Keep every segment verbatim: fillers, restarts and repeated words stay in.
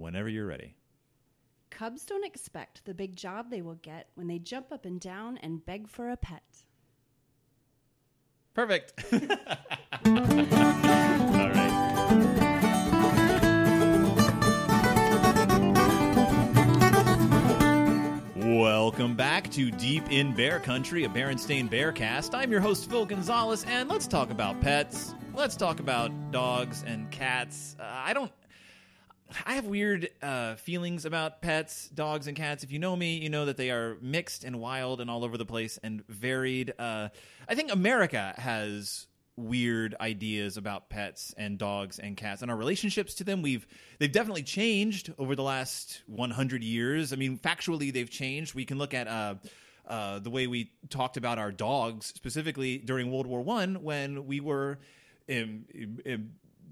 whenever you're ready. Cubs don't expect the big job they will get when they jump up and down and beg for a pet. Perfect. All right. Welcome back to Deep in Bear Country, a Berenstain Bearcast. I'm your host, Phil Gonzalez, and let's talk about pets. Let's talk about dogs and cats. Uh, I don't... I have weird uh, feelings about pets, dogs, and cats. If you know me, you know that they are mixed and wild and all over the place and varied. Uh, I think America has weird ideas about pets and dogs and cats and our relationships to them. We've they've definitely changed over the last one hundred years. I mean, factually, they've changed. We can look at uh, uh, the way we talked about our dogs, specifically during World War One, when we were um, um,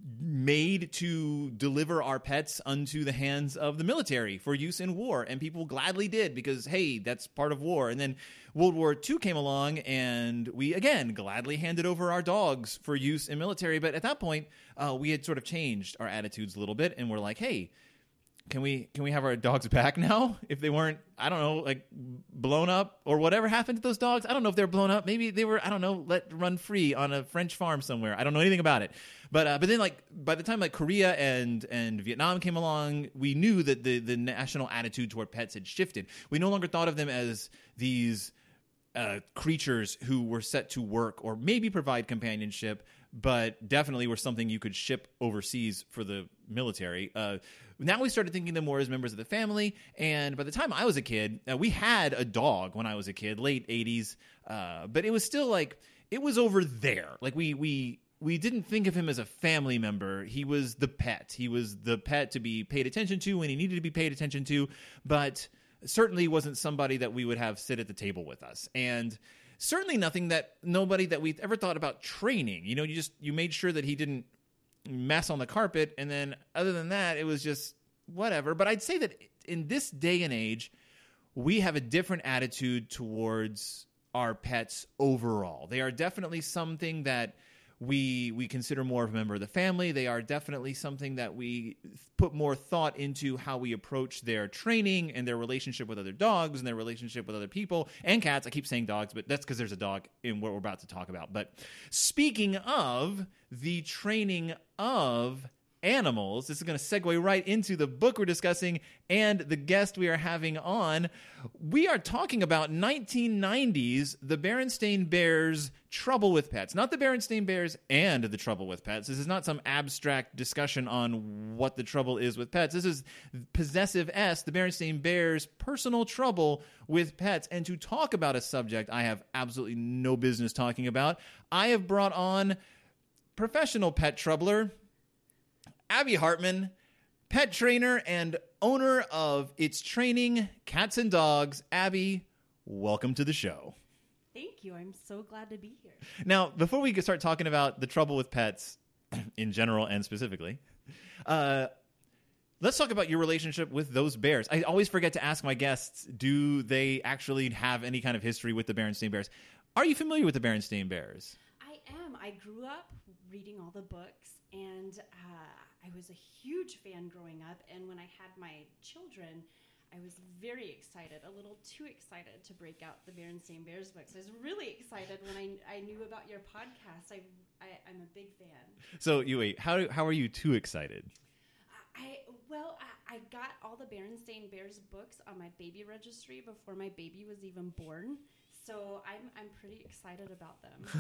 made to deliver our pets unto the hands of the military for use in war, and people gladly did because, hey, that's part of war. And then World War Two came along, and we again gladly handed over our dogs for use in military. But at that point, uh, we had sort of changed our attitudes a little bit, and we're like, hey, can we can we have our dogs back now? If they weren't, I don't know, like blown up or whatever happened to those dogs. I don't know if they're blown up. Maybe they were, I don't know, let run free on a French farm somewhere. I don't know anything about it. But uh, but then like by the time like Korea and and Vietnam came along, we knew that the the national attitude toward pets had shifted. We no longer thought of them as these uh, creatures who were set to work or maybe provide companionship, but definitely were something you could ship overseas for the military. Uh, now we started thinking of them more as members of the family, and by the time I was a kid, uh, we had a dog when I was a kid, late eighties, uh, but it was still like, it was over there. Like we we we didn't think of him as a family member. He was the pet. He was the pet to be paid attention to when he needed to be paid attention to, but certainly wasn't somebody that we would have sit at the table with us. And certainly nothing that nobody that we ever thought about training. You know, you just you made sure that he didn't mess on the carpet, and then other than that, it was just whatever. But I'd say that in this day and age, we have a different attitude towards our pets overall. They are definitely something that we we consider more of a member of the family. They are definitely something that we put more thought into how we approach their training and their relationship with other dogs and their relationship with other people and cats. I keep saying dogs, but that's because there's a dog in what we're about to talk about. But speaking of the training of animals, this is going to segue right into the book we're discussing and the guest we are having on. We are talking about nineteen nineties, the Berenstain Bears' Trouble with Pets. Not the Berenstain Bears and the Trouble with Pets. This is not some abstract discussion on what the trouble is with pets. This is Possessive S, the Berenstain Bears' personal trouble with pets. And to talk about a subject I have absolutely no business talking about, I have brought on professional pet troubler, Abby Hartman, pet trainer and owner of It's Training Cats and Dogs. Abby, welcome to the show. Thank you. I'm so glad to be here. Now, before we start talking about the trouble with pets in general and specifically, uh, let's talk about your relationship with those bears. I always forget to ask my guests, do they actually have any kind of history with the Berenstain Bears? Are you familiar with the Berenstain Bears? I am. I grew up reading all the books, and uh, I was a huge fan growing up. And when I had my children, I was very excited, a little too excited to break out the Berenstain Bears books. I was really excited when I, I knew about your podcast. I, I, I'm a big fan. So, you wait, how how are you too excited? I Well, I, I got all the Berenstain Bears books on my baby registry before my baby was even born. So I'm I'm pretty excited about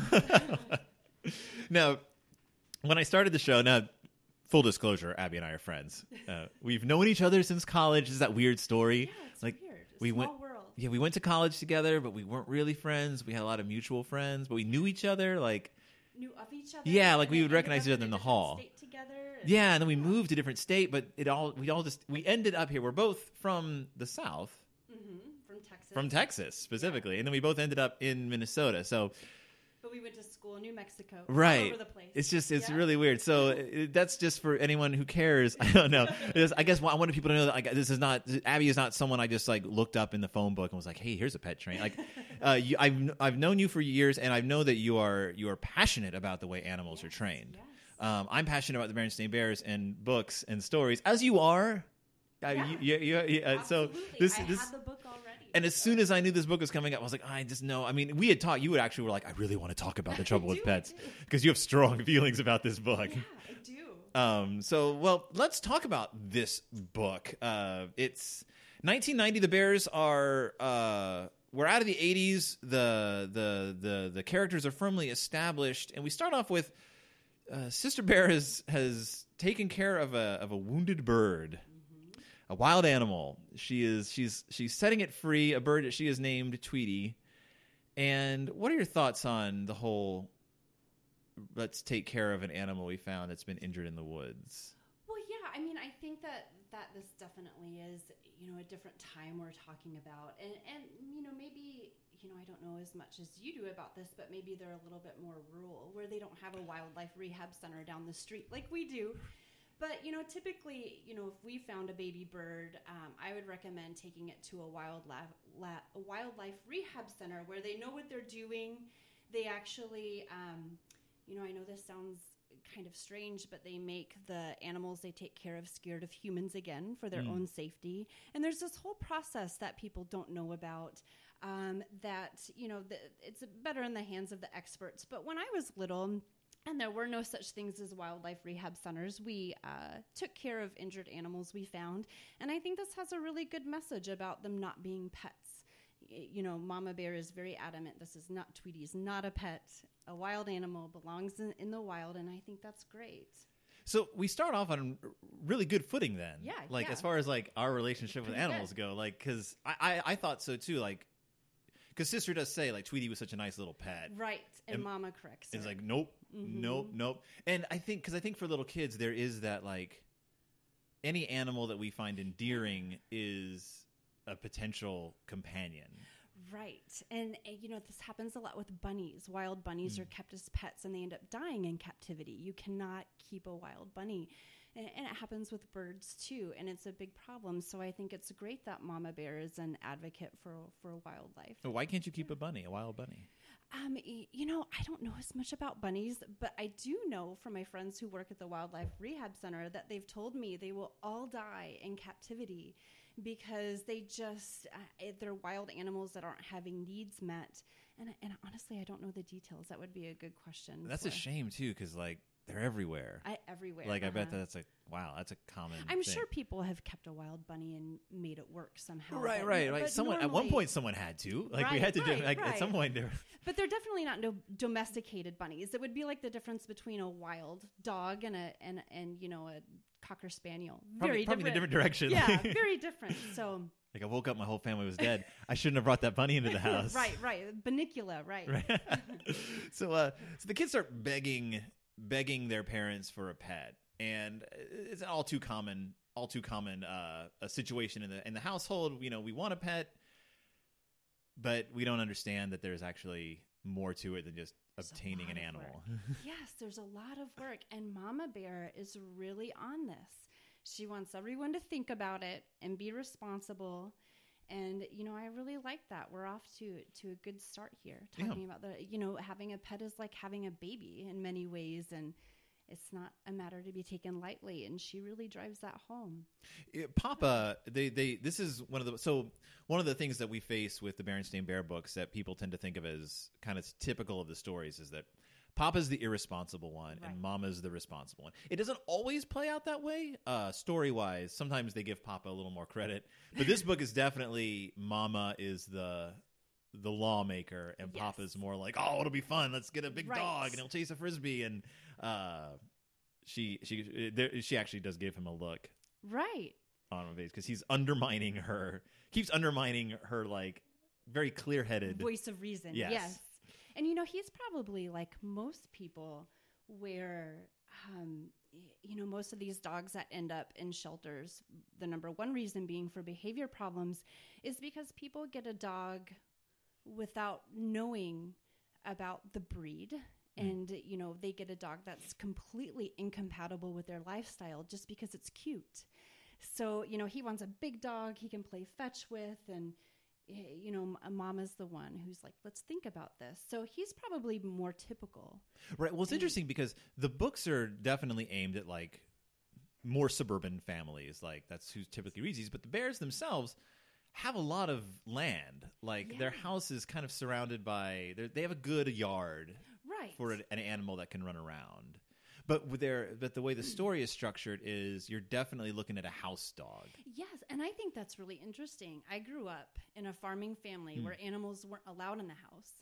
them. Now, when I started the show, now, full disclosure, Abby and I are friends. Uh, we've known each other since college. Is that weird story? Yeah, it's like, weird. A we small went, world. Yeah, we went to college together, but we weren't really friends. We had a lot of mutual friends, but we knew each other. Like, Knew of each other. yeah, like and we then would ended recognize up each other in a the different hall. State together. And Yeah, and then we moved to a different state, but it all we all just we ended up here. We're both from the South, mm-hmm, from Texas. from Texas specifically, yeah. And then we both ended up in Minnesota. So. But we went to school in New Mexico. Right. All over the place. It's just, it's yeah. really weird. So it, that's just for anyone who cares. I don't know. It's, I guess I wanted people to know that like, this is not, Abby is not someone I just like looked up in the phone book and was like, hey, here's a pet train. Like, uh, you, I've, I've known you for years, and I know that you are, you are passionate about the way animals yes, are trained. Yes. Um, I'm passionate about the Berenstain Bears and books and stories, as you are. Uh, Yeah. you, you, you, you, uh, so Absolutely. this, I this, had the book already. and as soon as I knew this book was coming up, I was like, I just know. I mean, we had talked. You would actually were like, I really want to talk about The Trouble I with do, I Pets do. because you have strong feelings about this book. Yeah, I do. Um, so, well, let's talk about this book. Uh, it's nineteen ninety. The Bears are uh, we're out of the eighties. The the the the characters are firmly established, and we start off with uh, Sister Bear has has taken care of a of a wounded bird, mm-hmm. a wild animal. She is she's she's setting it free. A bird that she has named Tweety. And what are your thoughts on the whole? Let's take care of an animal we found that's been injured in the woods. Well, yeah, I mean, I think that, that this definitely is, you know, a different time we're talking about. And, and, you know, maybe, you know, I don't know as much as you do about this, but maybe they're a little bit more rural where they don't have a wildlife rehab center down the street like we do. But, you know, typically, you know, if we found a baby bird, um, I would recommend taking it to a wildlife, la- a wildlife rehab center where they know what they're doing. They actually... Um, You know, I know this sounds kind of strange, but they make the animals they take care of scared of humans again for their mm. own safety. And there's this whole process that people don't know about um, that, you know, the, it's better in the hands of the experts. But when I was little, and there were no such things as wildlife rehab centers, we uh, took care of injured animals we found. And I think this has a really good message about them not being pets. You know, Mama Bear is very adamant. This is not, Tweety's not a pet. A wild animal belongs in, in the wild, and I think that's great. So we start off on really good footing then. Yeah. Like, yeah. as far as, like, our relationship with Pretty animals good. go. Like, because I, I, I thought so, too. Like, because Sister does say, like, Tweety was such a nice little pet. Right. And, and Mama corrects her. It's like, nope, mm-hmm. nope, nope. And I think, because I think for little kids, there is that, like, any animal that we find endearing is a potential companion. Right. And, uh, you know, this happens a lot with bunnies. Wild bunnies mm. are kept as pets and they end up dying in captivity. You cannot keep a wild bunny. And, and it happens with birds, too. And it's a big problem. So I think it's great that Mama Bear is an advocate for, for wildlife. Why can't you keep a bunny, a wild bunny? Um, you know, I don't know as much about bunnies, but I do know from my friends who work at the Wildlife Rehab Center that they've told me they will all die in captivity because they just, uh, they're wild animals that aren't having needs met. And, and honestly, I don't know the details. That would be a good question. That's for, a shame, too, because, like, they're everywhere. I, everywhere. Like, uh-huh. I bet that's a, wow, that's a common I'm thing. sure people have kept a wild bunny and made it work somehow. Right, but, right, right. but Someone normally, At one point, someone had to. Like, right, we had to right, do, like, right. at some point. There... But they're definitely not no domesticated bunnies. It would be like the difference between a wild dog and, a, and, and you know, a Cocker Spaniel. Very probably, probably in a different. different direction. Yeah, very different. So... Like, I woke up, my whole family was dead. I shouldn't have brought that bunny into the house. right, right. Banicula, right. right. so, uh, so the kids start begging, begging their parents for a pet, and it's an all too common, all too common uh, a situation in the in the household. You know, we want a pet, but we don't understand that there's actually more to it than just There's obtaining an animal. Yes, there's a lot of work, and Mama Bear is really on this. She wants everyone to think about it and be responsible. And, you know, I really like that. We're off to, to a good start here. Talking yeah. about the, you know, having a pet is like having a baby in many ways. And it's not a matter to be taken lightly. And she really drives that home. Yeah, Papa, they, they, this is one of the, so one of the things that we face with the Berenstain Bear books that people tend to think of as kind of typical of the stories is that Papa's the irresponsible one, right. and Mama's the responsible one. It doesn't always play out that way, uh, story-wise. Sometimes they give Papa a little more credit. But this book is definitely Mama is the the lawmaker, and yes. Papa's more like, oh, it'll be fun. Let's get a big right. dog, and he'll chase a Frisbee. And uh, she she there, she actually does give him a look. Right. On my face, because he's undermining her, keeps undermining her, like, very clear-headed. Voice of reason, yes. yes. And, you know, he's probably like most people where, um, you know, most of these dogs that end up in shelters, the number one reason being for behavior problems is because people get a dog without knowing about the breed. Mm. And, you know, they get a dog that's completely incompatible with their lifestyle just because it's cute. So, you know, he wants a big dog he can play fetch with, and you know, Mama's the one who's like, let's think about this. So he's probably more typical. Right. Well, it's and interesting because the books are definitely aimed at, like, more suburban families. Like that's who typically reads these. But the bears themselves have a lot of land. Like Yeah. their house is kind of surrounded by. They have a good yard Right. for an, an animal that can run around. But with their, but the way the story is structured is you're definitely looking at a house dog. Yes, and I think that's really interesting. I grew up in a farming family Mm. where animals weren't allowed in the house.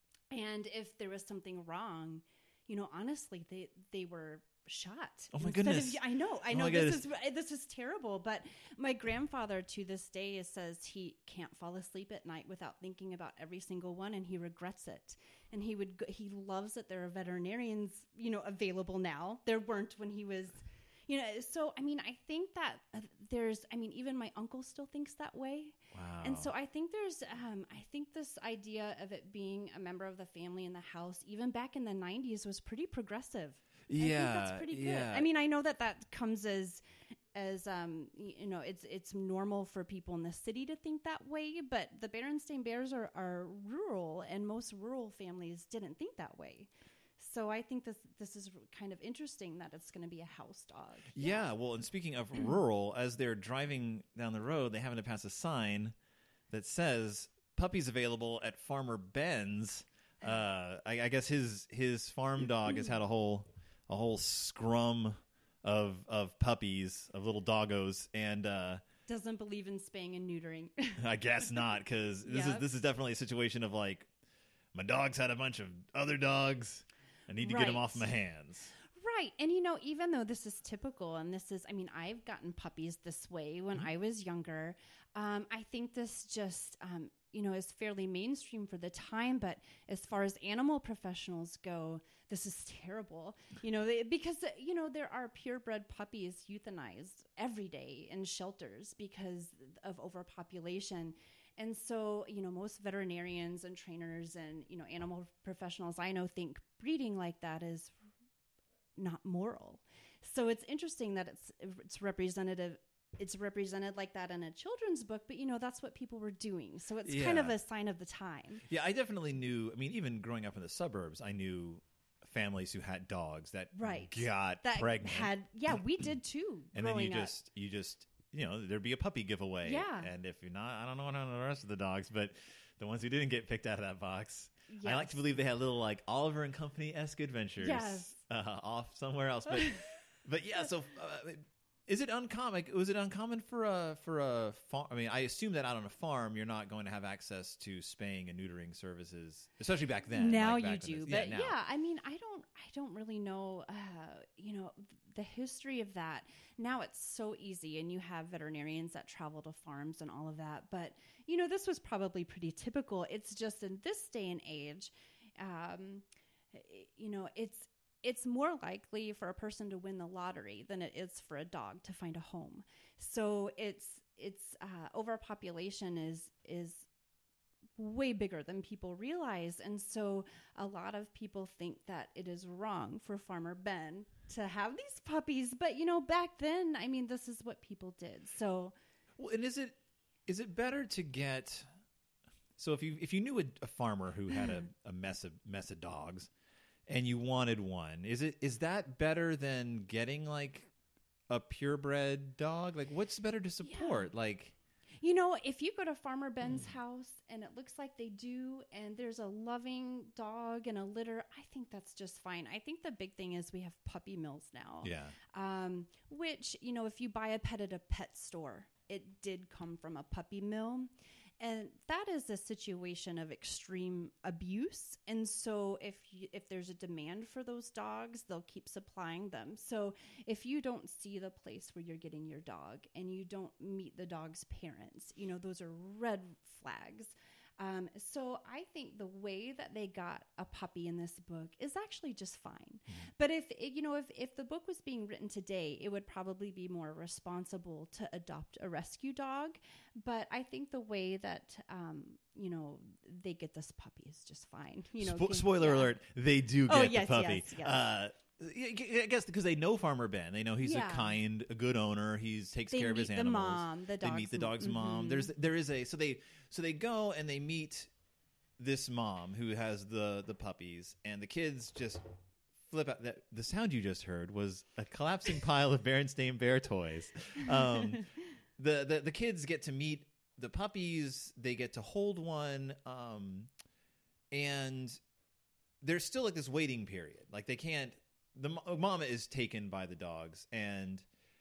And if there was something wrong, you know, honestly, they they were shot. Oh my Instead goodness. Of, I know, I Oh know my this goodness. is this is terrible, but my grandfather to this day says he can't fall asleep at night without thinking about every single one, and he regrets it. And he would go, he loves that there are veterinarians, you know, available now. There weren't when he was, you know. So I mean, I think that uh, there's, I mean, even my uncle still thinks that way. Wow. And so I think there's, um, I think this idea of it being a member of the family in the house, even back in the nineties, was pretty progressive. yeah, I think that's pretty good. yeah. I mean, I know that that comes as, as um, y- you know, it's it's normal for people in the city to think that way, but the Berenstain Bears are, are rural, and most rural families didn't think that way. So I think this this is kind of interesting that it's going to be a house dog. Yeah, well, and speaking of rural, as they're driving down the road, they happen to pass a sign that says "Puppies available at Farmer Ben's." Uh, I, I guess his his farm dog has had a whole a whole scrum of of puppies, of little doggos, and uh, Doesn't believe in spaying and neutering. I guess not, because this is Yep. this is definitely a situation of like, my dog's had a bunch of other dogs. I need to get them Right. off my hands. Right. And, you know, even though this is typical, and this is, I mean, I've gotten puppies this way when Mm-hmm. I was younger. Um, I think this just, um, you know, is fairly mainstream for the time. But as far as animal professionals go, this is terrible, you know, they, because, you know, there are purebred puppies euthanized every day in shelters because of overpopulation. And so, you know, most veterinarians and trainers and, you know, animal professionals I know think breeding like that is not moral. So it's interesting that it's it's representative it's represented like that in a children's book, but you know, that's what people were doing. So it's kind of Yeah. a sign of the time. Yeah, I definitely knew. I mean, even growing up in the suburbs, I knew families who had dogs that Right. got That pregnant, had yeah, we did too. and then you growing up. just you just you know there'd be a puppy giveaway. Yeah. And if you're not, I don't know what happened to the rest of the dogs, but the ones who didn't get picked out of that box, I like Yes. to believe they had little like Oliver and Company esque adventures Yes. uh, off somewhere else. But but yeah, so. Uh, Is it uncommon? Was it uncommon for a for a farm? I mean, I assume that out on a farm, you're not going to have access to spaying and neutering services, especially back then. Now like you back in do, the- but now. yeah, I mean, I don't, I don't really know, uh, you know, the history of that. Now it's so easy, and you have veterinarians that travel to farms and all of that. But you know, this was probably pretty typical. It's just in this day and age, um, you know, it's. It's more likely for a person to win the lottery than it is for a dog to find a home. So it's it's uh, overpopulation is is way bigger than people realize, and so a lot of people think that it is wrong for Farmer Ben to have these puppies. But you know, back then, I mean, this is what people did. So Well, and is it is it better to get? So if you if you knew a, a farmer who had a, a mess of mess of dogs, and you wanted one, is it is that better than getting like a purebred dog? Like, what's better to support? Like, you know, if you go to Farmer Ben's house and it looks like they do, and there's a loving dog and a litter, I think that's just fine. I think the big thing is we have puppy mills now. yeah, Um, which, you know, if you buy a pet at a pet store, it did come from a puppy mill. And that is a situation of extreme abuse. And so if you, if there's a demand for those dogs, they'll keep supplying them. So if you don't see the place where you're getting your dog and you don't meet the dog's parents, you know, those are red flags. Um, so I think the way that they got a puppy in this book is actually just fine. Mm-hmm. But if, you know, if, if the book was being written today, it would probably be more responsible to adopt a rescue dog. But I think the way that, um, you know, they get this puppy is just fine. You know, Spo- can- spoiler yeah. alert: they do get Oh, the yes, puppy. yes, yes. Uh, yeah, I guess because they know Farmer Ben. They know he's Yeah. a kind, a good owner. He takes They care of meet his the animals. mom, the they meet dog's the dog's m- mom. mhm. There's there is a so they so they go and they meet this mom who has the the puppies, and the kids just flip out. That the sound you just heard was a collapsing pile of Berenstain Bear toys. Um, the, the the kids get to meet the puppies. They get to hold one, um, and there's still like this waiting period. Like they can't. The mama is taken by the dogs, and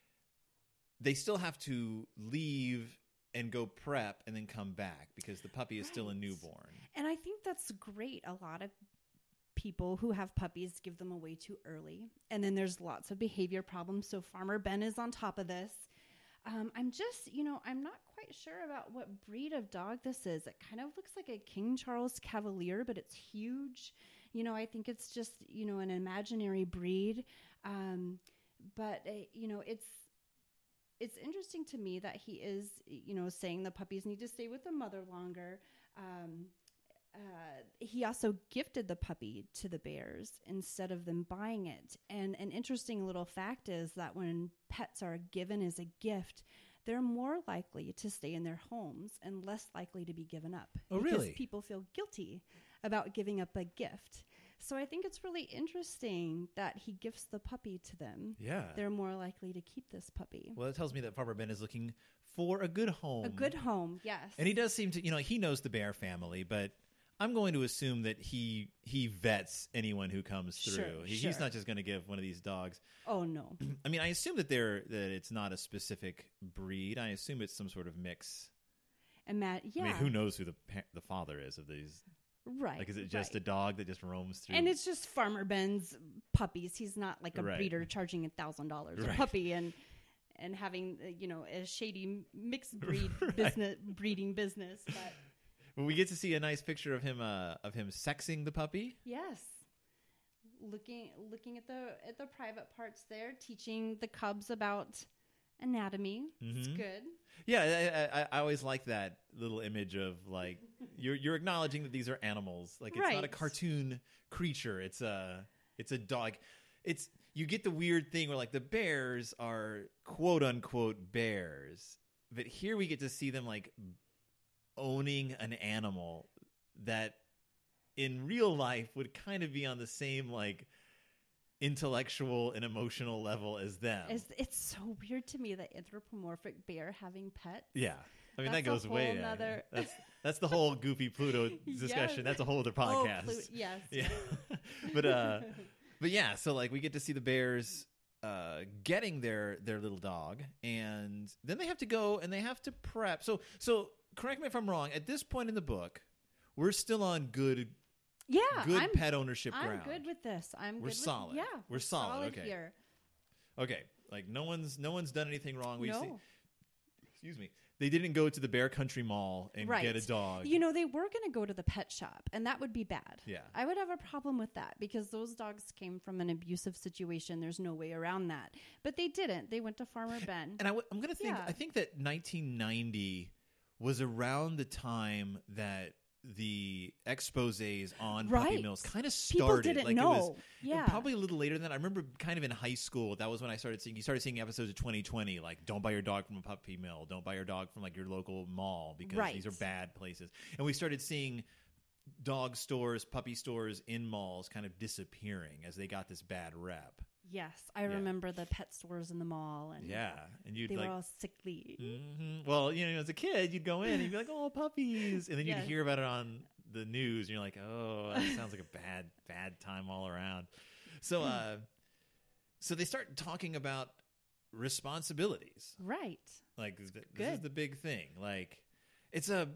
they still have to leave and go prep and then come back because the puppy is right. still a newborn. And I think that's great. A lot of people who have puppies give them away too early. And then there's lots of behavior problems. So Farmer Ben is on top of this. Um, I'm just, you know, I'm not quite sure about what breed of dog this is. It kind of looks like a King Charles Cavalier, but it's huge. You know, I think it's just, you know, an imaginary breed. Um, but, uh, you know, it's, it's interesting to me that he is, you know, saying the puppies need to stay with the mother longer. Um, Uh, he also gifted the puppy to the bears instead of them buying it. And an interesting little fact is that when pets are given as a gift, they're more likely to stay in their homes and less likely to be given up. Oh, because really? People feel guilty about giving up a gift. So I think it's really interesting that he gifts the puppy to them. Yeah. They're more likely to keep this puppy. Well, it tells me that Farmer Ben is looking for a good home. A good home, yes. And he does seem to, you know, he knows the bear family, but I'm going to assume that he he vets anyone who comes through. Sure, he, sure. He's not just going to give one of these dogs. Oh, no. I mean, I assume that they're that it's not a specific breed. I assume it's some sort of mix. And Matt, yeah. I mean, who knows who the pa- the father is of these? Right. Like, is it just right. a dog that just roams through? And it's just Farmer Ben's puppies. He's not like a Right. breeder charging a thousand dollars a Right. puppy and and having uh, you know a shady mixed breed Right. business breeding business. But well, we get to see a nice picture of him uh, of him sexing the puppy. yes, looking looking at the at the private parts there, teaching the cubs about anatomy. Mm-hmm. It's good. Yeah, I, I, I always like that little image of like you're you're acknowledging that these are animals. Like it's not a Right. cartoon creature. It's a it's a dog. It's you get the weird thing where like the bears are quote unquote bears, but here we get to see them like owning an animal that in real life would kind of be on the same like intellectual and emotional level as them. It's, it's so weird to me that anthropomorphic bear having pets. Yeah. I mean, That's that goes a way whole yeah. nother- That's that's the whole Goofy Pluto discussion. Yes. That's a whole other Oh, podcast. Plu- yes. Yeah. but uh but yeah, so like we get to see the bears uh getting their their little dog, and then they have to go and they have to prep. So so correct me if I'm wrong, at this point in the book, we're still on good Yeah, good I'm, pet ownership I'm ground. good with this. I'm We're good solid. With, yeah, We're solid, okay. here. Okay. Like no one's no one's done anything wrong. We No. see excuse me. They didn't go to the Bear Country Mall and Right. get a dog. You know, they were going to go to the pet shop, and that would be bad. Yeah. I would have a problem with that because those dogs came from an abusive situation. There's no way around that. But they didn't. They went to Farmer Ben. And I w- I'm going to think, Yeah. I think that nineteen ninety was around the time that the exposés on puppy Right. mills kind of People started. didn't like know. It was, Yeah. and probably a little later than that. I remember kind of in high school, that was when I started seeing, you started seeing episodes of twenty twenty, like don't buy your dog from a puppy mill. Don't buy your dog from like your local mall because Right. these are bad places. And we started seeing dog stores, puppy stores in malls kind of disappearing as they got this bad rep. Yes, I Yeah. remember the pet stores in the mall, and Yeah. And you'd they like, were all sickly. hmm Well, you know, as a kid, you'd go in and you'd be like, "Oh, puppies," and then you'd Yes. hear about it on the news, and you're like, "Oh, that sounds like a bad, bad time all around." So, uh, so they start talking about responsibilities. Right. Like th- this is good. the big thing. Like it's a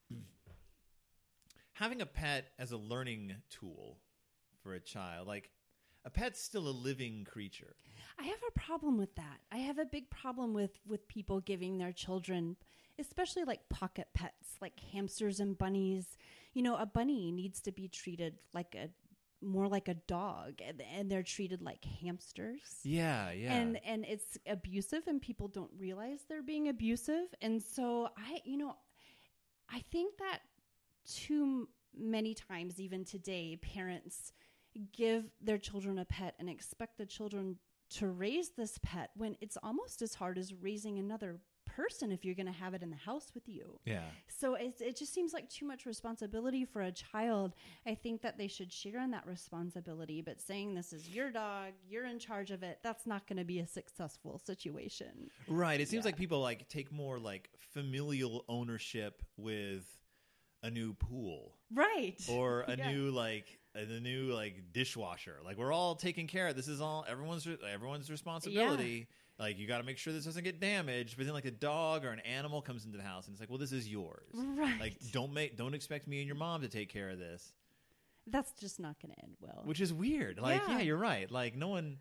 having a pet as a learning tool for a child. Like a pet's still a living creature. I have a problem with that. I have a big problem with, with people giving their children, especially like pocket pets, like hamsters and bunnies. You know, a bunny needs to be treated like a more like a dog, and, and they're treated like hamsters. Yeah, yeah. And and it's abusive, and people don't realize they're being abusive. And so I, you know, I think that too many times, even today, parents give their children a pet and expect the children to raise this pet when it's almost as hard as raising another person if you're going to have it in the house with you. Yeah. So it, it just seems like too much responsibility for a child. I think that they should share in that responsibility, but saying this is your dog, you're in charge of it, that's not going to be a successful situation. Right. It seems Yeah. like people like take more like familial ownership with a new pool Right. or a Yeah. new like a the new like dishwasher. Like we're all taking care of this is all everyone's everyone's responsibility. Like you got to make sure this doesn't get damaged. But then like a dog or an animal comes into the house and it's like, well, this is yours. Right. Like don't make don't expect me and your mom to take care of this. That's just not going to end well. Which is weird. Like yeah. Yeah. you're right. Like no one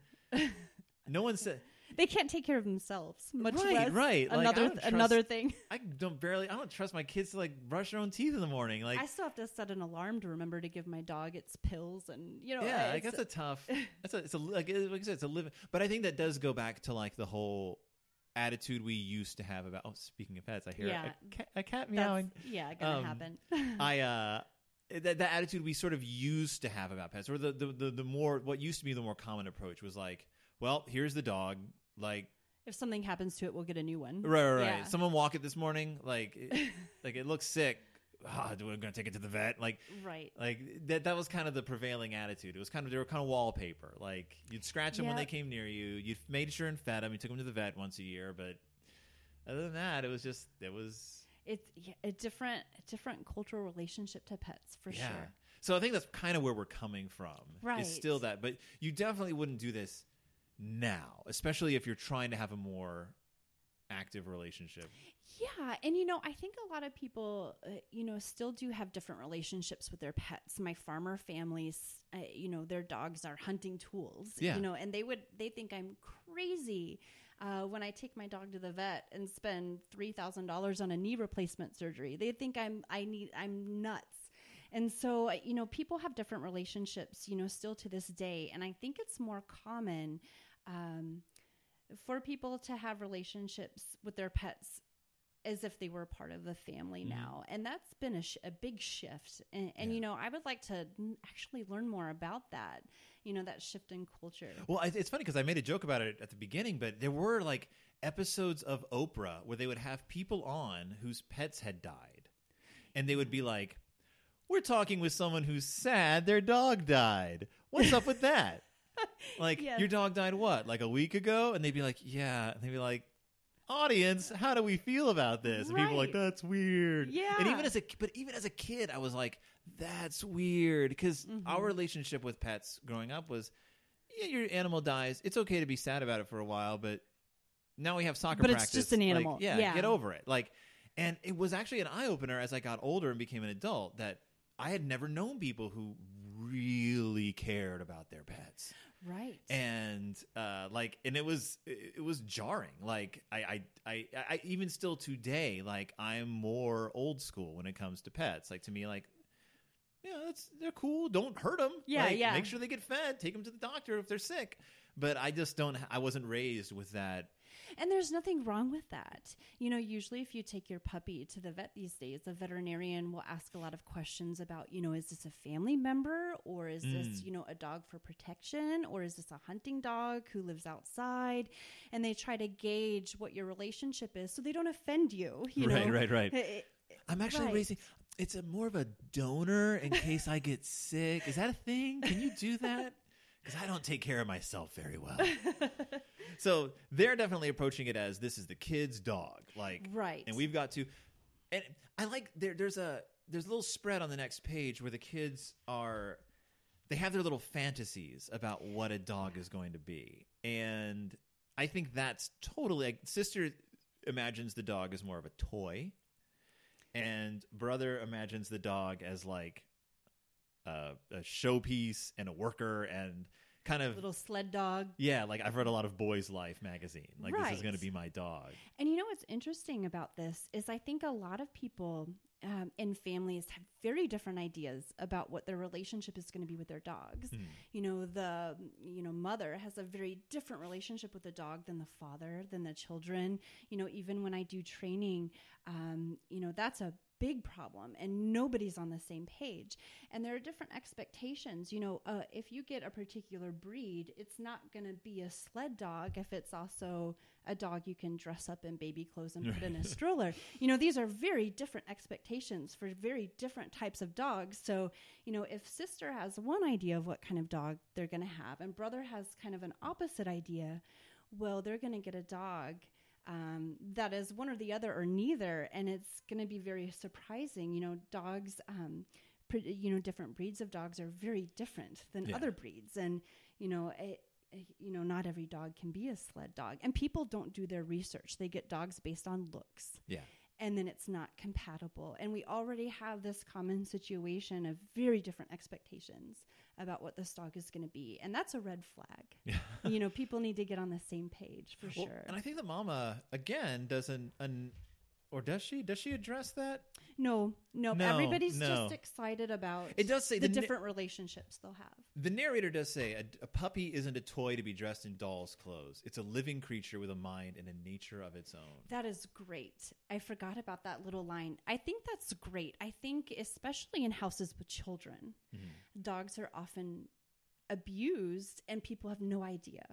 no one said They can't take care of themselves, much Right, less right. Like, I another don't th- trust- another thing. I don't barely I don't trust my kids to like brush their own teeth in the morning. Like I still have to set an alarm to remember to give my dog its pills, and you know, yeah, like it's- that's a tough. That's a it's a like, like I said, it's a living. But I think that does go back to like the whole attitude we used to have about. Oh, speaking of pets, I hear Yeah. a, cat, a cat that's, meowing. yeah, gonna Um, happen. I uh, that the attitude we sort of used to have about pets, or the, the the the more what used to be the more common approach was like, well, here's the dog, like. If something happens to it, we'll get a new one. Right, right, right. Yeah. Someone walk it this morning, like, it, like it looks sick. Ah, we're gonna take it to the vet. Like, Right. like that. That was kind of the prevailing attitude. It was kind of they were kind of wallpaper. Like you'd scratch them when Yeah. they came near you. You made sure and fed them. You took them to the vet once a year. But other than that, it was just it was It's yeah, a different, a different cultural relationship to pets for yeah. sure. So I think that's kind of where we're coming from. Right. It's still that, but you definitely wouldn't do this now, especially if you're trying to have a more active relationship. Yeah, and you know, I think a lot of people, uh, you know, still do have different relationships with their pets. My farmer families, uh, you know, their dogs are hunting tools. Yeah. You know, and they would they think I'm crazy uh, when I take my dog to the vet and spend three thousand dollars on a knee replacement surgery. They think I'm I need I'm nuts. And so, uh, you know, people have different relationships, you know, still to this day. And I think it's more common um, for people to have relationships with their pets as if they were part of the family Mhm. now. And that's been a, sh- a big shift. And, and Yeah. you know, I would like to n- actually learn more about that, you know, that shift in culture. Well, I- it's funny because I made a joke about it at the beginning, but there were like episodes of Oprah where they would have people on whose pets had died. And they would be like, we're talking with someone who's sad their dog died. What's up with that? Like, Yeah. your dog died what, like a week ago? And they'd be like, yeah. And they'd be like, audience, how do we feel about this? And people are like, Right. that's weird. Yeah. And even as a but even as a kid, I was like, that's weird. Because Mhm. our relationship with pets growing up was, yeah, your animal dies. It's okay to be sad about it for a while, but now we have soccer But it's practice. just an Like, animal. yeah, Yeah. get over it. Like, and it was actually an eye opener as I got older and became an adult that I had never known people who really cared about their pets. Right. And uh, like, and it was it, it was jarring. Like, I, I I I even still today, like, I'm more old school when it comes to pets. Like, to me, like, yeah, that's they're cool. Don't hurt them. Yeah, like, yeah. Make sure they get fed. Take them to the doctor if they're sick. But I just don't. I wasn't raised with that. And there's nothing wrong with that. You know, usually if you take your puppy to the vet these days, the veterinarian will ask a lot of questions about, you know, is this a family member, or is this, Mm. you know, a dog for protection, or is this a hunting dog who lives outside? And they try to gauge what your relationship is so they don't offend you. You Right, know? right, right. Eh, eh, I'm actually Right. raising. It's a more of a donor in case I get sick. Is that a thing? Can you do that? Because I don't take care of myself very well. So they're definitely approaching it as this is the kid's dog, like, Right. and we've got to. And I like there. There's a there's a little spread on the next page where the kids are. They have their little fantasies about what a dog is going to be, and I think that's totally. Like, sister imagines the dog as more of a toy, and brother imagines the dog as like a, a showpiece and a worker and kind of little sled dog. yeah, like I've read a lot of Boys Life magazine. Like, this is Right. going to be my dog. And you know what's interesting about this is I think a lot of people um, in families have very different ideas about what their relationship is going to be with their dogs. Hmm. You know, the you know mother has a very different relationship with the dog than the father, than the children. You know, even when I do training, um, you know, that's a big problem, and nobody's on the same page. And there are different expectations. You know, uh, if you get a particular breed, it's not going to be a sled dog if it's also a dog you can dress up in baby clothes and put in a stroller. You know, these are very different expectations for very different types of dogs. So, you know, if sister has one idea of what kind of dog they're going to have and brother has kind of an opposite idea, well, they're going to get a dog um, that is one or the other or neither. And it's going to be very surprising. You know, dogs, um, pre- you know, different breeds of dogs are very different than Yeah. other breeds. And, you know, it, you know, not every dog can be a sled dog, and people don't do their research. They get dogs based on looks. Yeah. And then it's not compatible. And we already have this common situation of very different expectations about what this dog is going to be. And that's a red flag. Yeah. You know, people need to get on the same page for Well, sure. and I think the mama, again, doesn't, an, or does she? Does she address that? No, no, No, everybody's no. just excited about It does say the the na- different relationships they'll have. The narrator does say a, a puppy isn't a toy to be dressed in doll's clothes. It's a living creature with a mind and a nature of its own. That is great. I forgot about that little line. I think that's great. I think especially in houses with children, Mm-hmm. dogs are often abused and people have no idea.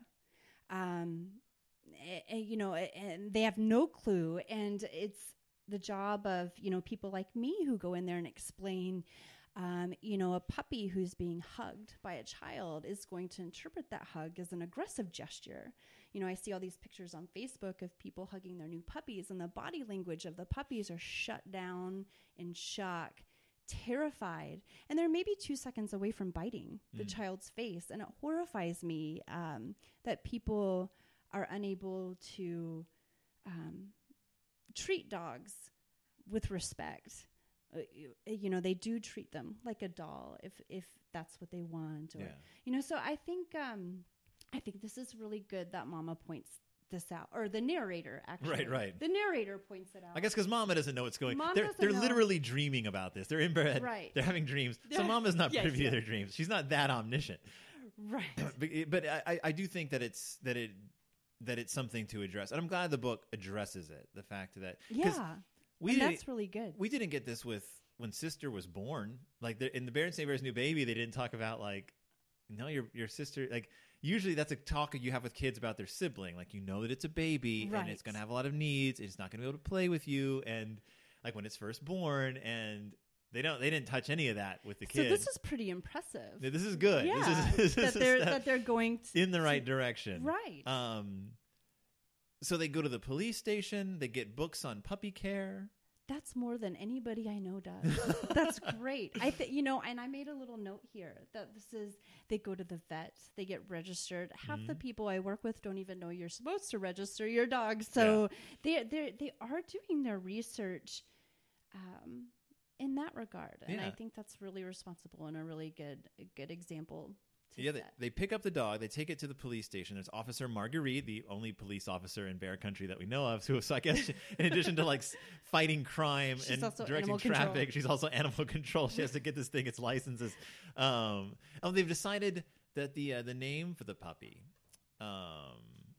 Um, a- a- you know, a- and they have no clue. And it's the job of, you know, people like me who go in there and explain, um, you know, a puppy who's being hugged by a child is going to interpret that hug as an aggressive gesture. You know, I see all these pictures on Facebook of people hugging their new puppies, and the body language of the puppies are shut down, in shock, terrified, and they're maybe two seconds away from biting the Mm. child's face. And it horrifies me um, that people are unable to um, treat dogs with respect. Uh, you, you know, they do treat them like a doll if if that's what they want, or Yeah. you know. So I think um, I think this is really good that Mama points this out, or the narrator actually. Right, right. The narrator points it out. I guess because Mama doesn't know what's going. Mom they're doesn't they're know. literally dreaming about this. They're in bed. Right. They're having dreams. So They're- Mama's not Yes, privy to yes. their dreams. She's not that omniscient. Right. but but I, I do think that it's that it that it's something to address, and I'm glad the book addresses it. The fact that 'cause Yeah. we and didn't, that's really good. we didn't get this with when Sister was born. Like there- in the Berenstain Bears New Baby, they didn't talk about like, no, your your sister. Like usually that's a talk you have with kids about their sibling. Like you know that it's a baby and it's Right. going to have a lot of needs. It's not going to be able to play with you, and like when it's first born, and they don't they didn't touch any of that with the So kid. this is pretty impressive. This is good. Yeah, This is, this that is they're a step that they're going to, in the right direction. right. Um. So they go to the police station. They get books on puppy care. That's more than anybody I know does. That's great. I think, you know, and I made a little note here that this is, they go to the vet, they get registered. Half the Mhm. people I work with don't even know you're supposed to register your dog. So they they they are doing their research um, in that regard. And I Yeah. think that's really responsible and a really good, a good example to Yeah, they, set. they pick up the dog. They take it to the police station. There's Officer Marguerite, the only police officer in Bear Country that we know of. So, so I guess she, in addition to like s- fighting crime She's and also directing animal control. traffic, she's also animal control. She has to get this thing its licenses. Um, oh, they've decided that the uh, the name for the puppy um,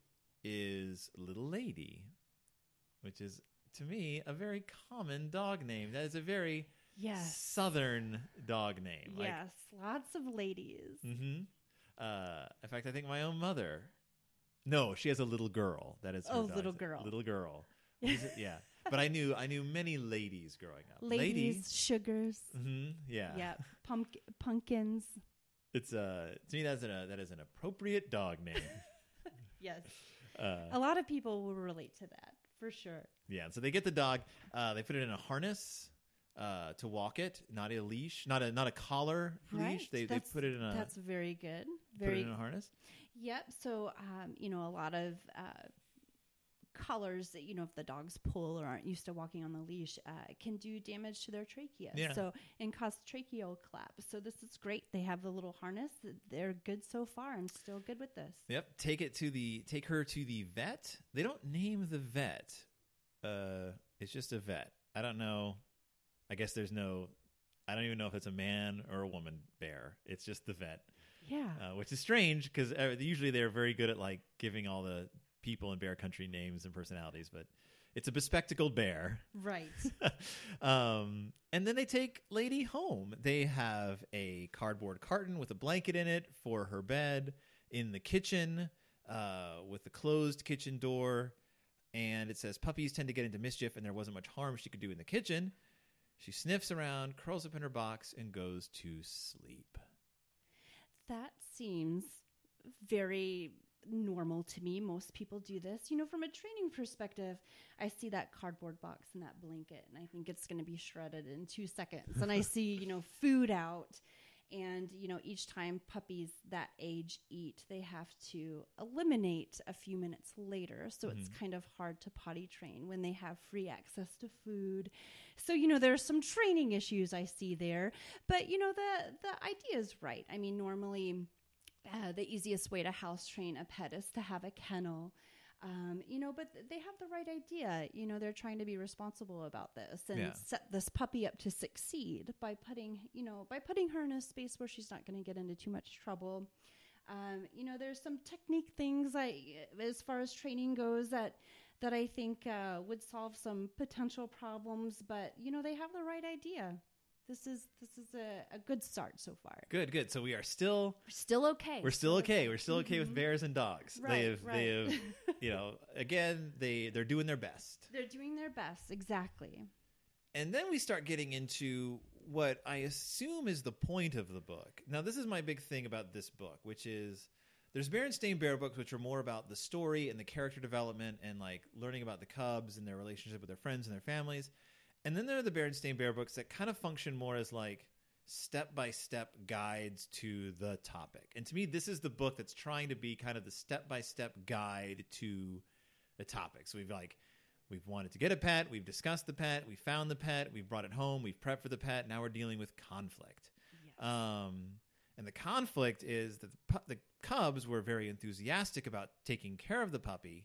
is Little Lady, which is to me a very common dog name. That is a very Yes. southern dog name. Like, Yes. Lots of ladies. hmm Uh, in fact, I think my own mother. No, she has a little girl. That is her Oh, dog's- little girl. Little girl. What is it? Yeah, but I knew I knew many ladies growing up. Ladies, sugars. hmm Yeah. Yeah. Pump- pumpkins. It's uh to me that's a that is an appropriate dog name. Yes. uh, A lot of people will relate to that for sure. yeah. So they get the dog. Uh, they put it in a harness. Uh, to walk it, not a leash, not a not a collar leash. Right. They they That's- put it in a That's very good. put Very it in a harness. Yep. So, um, you know, a lot of uh, collars that, you know, if the dogs pull or aren't used to walking on the leash, uh, can do damage to their trachea. Yeah. So, and cause tracheal collapse. So this is great. They have the little harness. They're good so far. I'm still good with this. Yep. Take it to the take her to the vet. They don't name the vet. Uh, it's just a vet. I don't know. I guess there's no. I don't even know if it's a man or a woman bear. It's just the vet, Yeah. uh, which is strange because uh, usually they're very good at like giving all the people in Bear Country names and personalities. But it's a bespectacled bear. Right. um, and then they take Lady home. They have a cardboard carton with a blanket in it for her bed in the kitchen uh, with a closed kitchen door. and it says puppies tend to get into mischief, and there wasn't much harm she could do in the kitchen. She sniffs around, curls up in her box, and goes to sleep. That seems very normal to me. Most people do this. You know, from a training perspective, I see that cardboard box and that blanket, and I think it's going to be shredded in two seconds. And I see, you know, food out. And, you know, each time puppies that age eat, they have to eliminate a few minutes later. So mm-hmm. it's kind of hard to potty train when they have free access to food. So, you know, there's some training issues I see there. But, you know, the, the idea is right. I mean, normally uh, the easiest way to house train a pet is to have a kennel. Um, you know, but they have the right idea. You know, they're trying to be responsible about this and yeah. set this puppy up to succeed by putting, you know, by putting her in a space where she's not going to get into too much trouble. Um, you know, there's some technique things I, as far as training goes that, that I think uh, would solve some potential problems, but, you know, they have the right idea. This is this is a, a good start so far. Good, good. So we are still we're still okay. We're still okay. We're still okay mm-hmm. with bears and dogs. Right, they have right. they have you know, again, they they're doing their best. They're doing their best, exactly. And then we start getting into what I assume is the point of the book. Now, this is my big thing about this book, which is there's Berenstain Bear books, which are more about the story and the character development and like learning about the cubs and their relationship with their friends and their families. And then there are the Berenstain Bear books that kind of function more as like step-by-step guides to the topic. And to me, this is the book that's trying to be kind of the step-by-step guide to the topic. So we've like, we've wanted to get a pet, we've discussed the pet, we found the pet, we've brought it home, we've prepped for the pet, now we're dealing with conflict. Yes. Um, and the conflict is that the, pu- the cubs were very enthusiastic about taking care of the puppy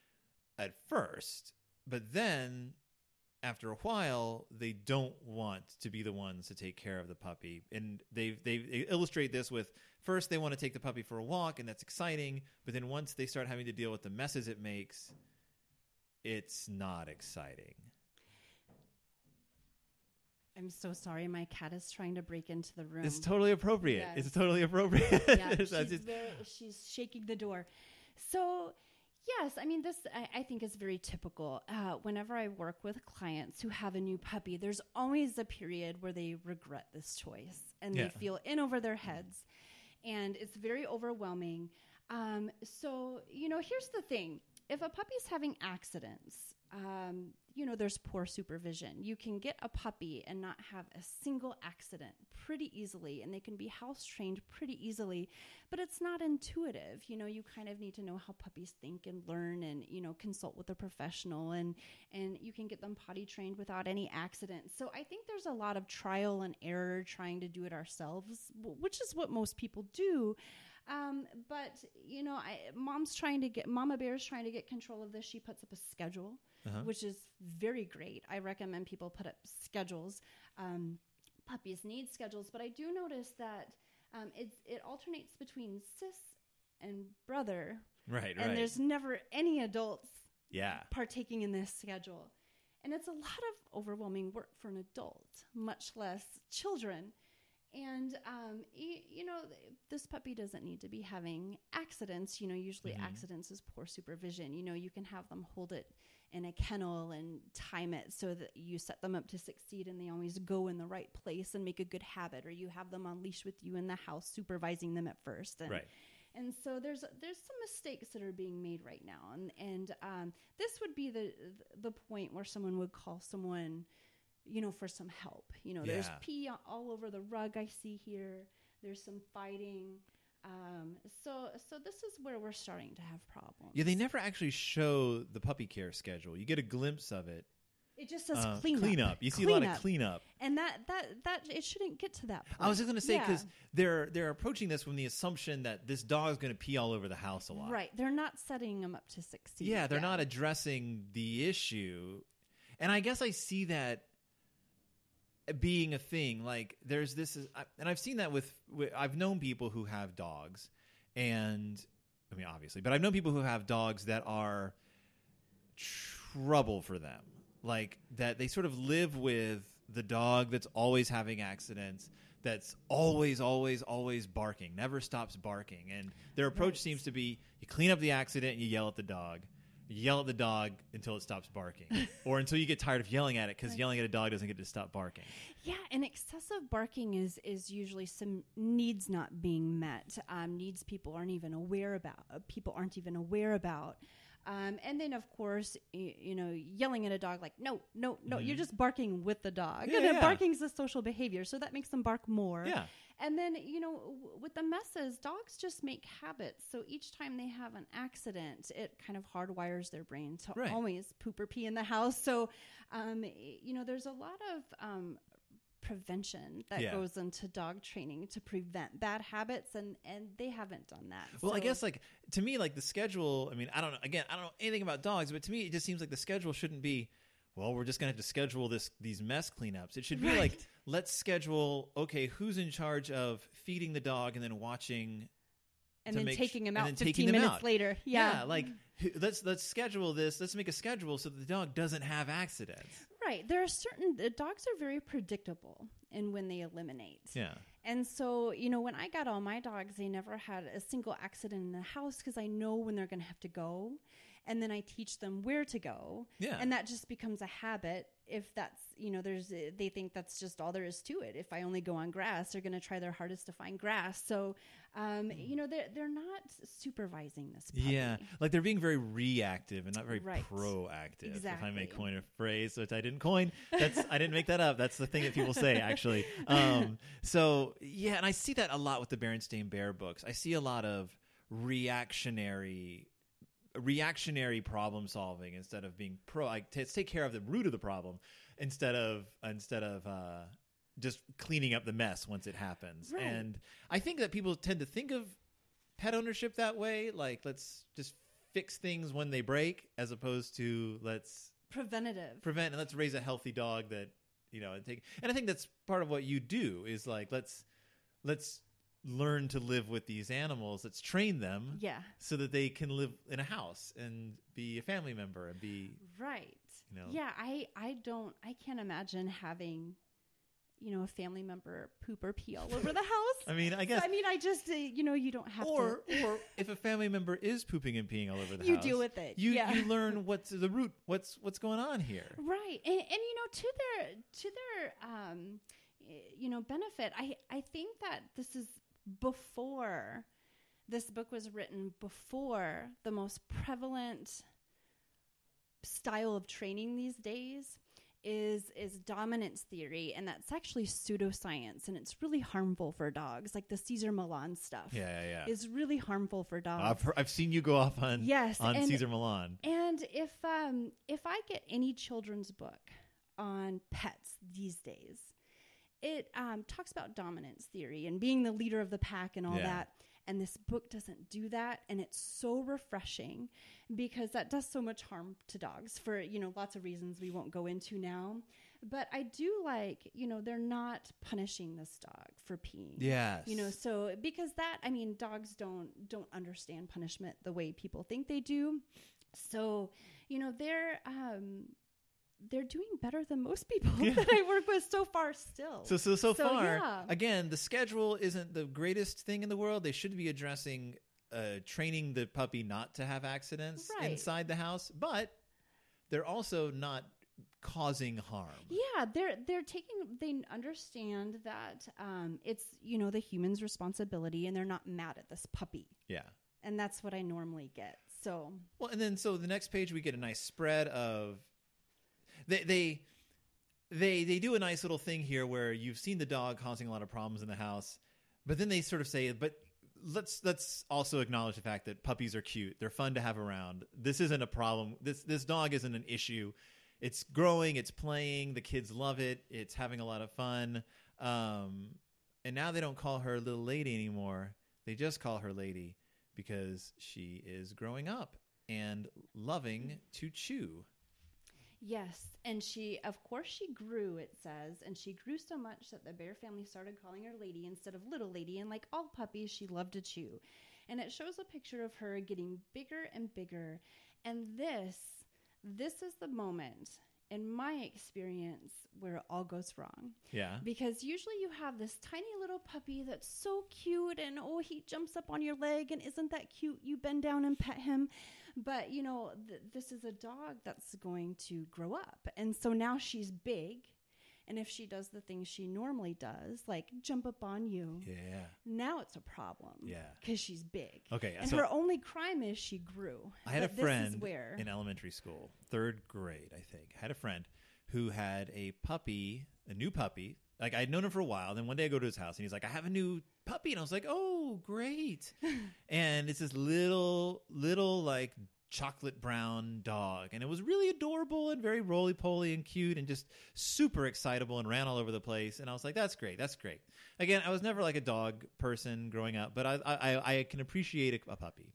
at first, but then after a while, they don't want to be the ones to take care of the puppy. And they they illustrate this with, first they want to take the puppy for a walk, and that's exciting. But then once they start having to deal with the messes it makes, it's not exciting. I'm so sorry. My cat is trying to break into the room. It's totally appropriate. Yes. It's totally appropriate. Yeah, she's, very, she's shaking the door. So... Yes, I mean, this I, I think is very typical. Uh, whenever I work with clients who have a new puppy, there's always a period where they regret this choice and yeah. they feel in over their heads, and it's very overwhelming. Um, so, you know, here's the thing. If a puppy's having accidents, um, you know, there's poor supervision. You can get a puppy and not have a single accident pretty easily, and they can be house trained pretty easily, but it's not intuitive. You know, you kind of need to know how puppies think and learn and, you know, consult with a professional, and, and you can get them potty trained without any accidents. So I think there's a lot of trial and error trying to do it ourselves, which is what most people do. Um, but, you know, I, mom's trying to get, Mama Bear's trying to get control of this. She puts up a schedule, uh-huh. which is very great. I recommend people put up schedules. Um, puppies need schedules, but I do notice that um, it's, it alternates between sis and brother. Right, and right. there's never any adults yeah. partaking in this schedule. And it's a lot of overwhelming work for an adult, much less children. And, um, you, you know, this puppy doesn't need to be having accidents. You know, usually mm-hmm. accidents is poor supervision. You know, you can have them hold it in a kennel and time it so that you set them up to succeed and they always go in the right place and make a good habit, or you have them on leash with you in the house supervising them at first. And, right. And so there's there's some mistakes that are being made right now. And, and um, this would be the the point where someone would call someone, you know, for some help. You know, yeah. there's pee all over the rug I see here. There's some fighting. Um, so so this is where we're starting to have problems. Yeah, they never actually show the puppy care schedule. You get a glimpse of it. It just says uh, cleanup. Cleanup. You see clean a lot up. of cleanup. And that, that, that it shouldn't get to that point. I was just going to say, because yeah. they're, they're approaching this from the assumption that this dog is going to pee all over the house a lot. Right. They're not setting them up to succeed. Yeah, they're yeah. not addressing the issue. And I guess I see that being a thing. Like, there's this, and I've seen that with, with I've known people who have dogs, and I mean, obviously, but I've known people who have dogs that are trouble for them. Like, that they sort of live with the dog that's always having accidents, that's always, always, always barking, never stops barking. And their approach right. seems to be, you clean up the accident and you yell at the dog. yell at the dog until it stops barking, or until you get tired of yelling at it, because yelling at a dog doesn't get to stop barking. Yeah, and excessive barking is is usually some needs not being met, um, needs people aren't even aware about. Uh, people aren't even aware about. Um, and then, of course, y- you know, yelling at a dog like, no, no, no, Mhm. you're just barking with the dog. Yeah, and then yeah. barking is a social behavior, so that makes them bark more. Yeah. And then, you know, w- with the messes, dogs just make habits. So each time they have an accident, it kind of hardwires their brain to Right. always poop or pee in the house. So, um, y- you know, there's a lot of um, prevention that Yeah. goes into dog training to prevent bad habits, and, and they haven't done that. Well, I So- guess like to me, like the schedule. I mean, I don't know. Again, I don't know anything about dogs, but to me, it just seems like the schedule shouldn't be, well, we're just gonna have to schedule this these mess cleanups. It should be Right. like, let's schedule. Okay, who's in charge of feeding the dog and then watching, and to then make taking sh- them and out then taking fifteen them minutes out. later. Yeah. like who- let's let's schedule this. Let's make a schedule so that the dog doesn't have accidents. Right. There are certain the dogs are very predictable in when they eliminate. Yeah. And so, you know, when I got all my dogs, they never had a single accident in the house because I know when they're going to have to go. And then I teach them where to go. Yeah. And that just becomes a habit. If that's, you know, there's, uh, they think that's just all there is to it. If I only go on grass, they're going to try their hardest to find grass. So, um, you know, they're, they're not supervising this puppy. Yeah, like they're being very reactive and not very Right. proactive. If I may Exactly. coin a phrase, which I didn't coin, that's I didn't make that up. That's the thing that people say, actually. Um, so yeah, and I see that a lot with the Berenstain Bear books. I see a lot of reactionary, reactionary problem solving instead of being pro. Like t- take care of the root of the problem instead of instead of. Uh, just cleaning up the mess once it happens. Right. And I think that people tend to think of pet ownership that way. Like, let's just fix things when they break, as opposed to let's Preventative. prevent and let's raise a healthy dog that, you know, and take, and I think that's part of what you do is like, let's, let's learn to live with these animals. Let's train them Yeah. so that they can live in a house and be a family member and be, Right. you know, Yeah. I, I don't, I can't imagine having, you know, a family member poop or pee all over the house. I mean, I guess, I mean, I just, uh, you know, you don't have or to. or if a family member is pooping and peeing all over the You house, deal with it. You Yeah. you learn what's the root, what's what's going on here. Right. And, and, you know, to their, to their, um, y- you know, benefit, I, I think that this is before, this book was written before the most prevalent style of training these days is is dominance theory, and that's actually pseudoscience, and it's really harmful for dogs. Like the Cesar Millan stuff Yeah, yeah, yeah. is really harmful for dogs. I've heard, I've seen you go off on Yes, on and- Cesar Millan. And if um if I get any children's book on pets these days, it um, talks about dominance theory and being the leader of the pack and all Yeah. that. And this book doesn't do that, and it's so refreshing because that does so much harm to dogs for, you know, lots of reasons we won't go into now. But I do like, you know, they're not punishing this dog for peeing. Yes. You know, so because that, I mean, dogs don't don't understand punishment the way people think they do. So, you know, they're um, they're doing better than most people Yeah. that I work with so far still. So so so, So, far, yeah. again, the schedule isn't the greatest thing in the world. They should be addressing uh, training the puppy not to have accidents Right. inside the house, but they're also not causing harm. Yeah, they're they're taking they understand that um, it's, you know, the human's responsibility, and they're not mad at this puppy. Yeah. And that's what I normally get. So Well, and then so the next page we get a nice spread of they they they they do a nice little thing here where you've seen the dog causing a lot of problems in the house, but then they sort of say, but let's let's also acknowledge the fact that puppies are cute. They're fun to have around. This isn't a problem. This this dog isn't an issue. It's growing, it's playing, the kids love it, it's having a lot of fun. Um, and now they don't call her little lady anymore. They just call her lady because she is growing up and loving to chew. yes, and she, of course, she grew, it says, and she grew so much that the bear family started calling her lady instead of little lady, and like all puppies, she loved to chew. And it shows a picture of her getting bigger and bigger, and this, this is the moment, in my experience, where it all goes wrong. Yeah. Because usually you have this tiny little puppy that's so cute, and oh, he jumps up on your leg, and isn't that cute? You bend down and pet him. But, you know, th- this is a dog that's going to grow up. And so now she's big. And if she does the things she normally does, like jump up on you, Yeah. now it's a problem. Yeah. Because she's big. Okay. And so her only crime is she grew. I had But a this friend is where in elementary school, third grade, I think. I had a friend who had a puppy, a new puppy. Like, I'd known him for a while. Then one day I go to his house and he's like, I have a new puppy. And I was like, oh, great. And it's this little, little, like, chocolate brown dog. And it was really adorable and very roly-poly and cute and just super excitable and ran all over the place. And I was like, that's great. That's great. Again, I was never like a dog person growing up, but I I, I can appreciate a, a puppy.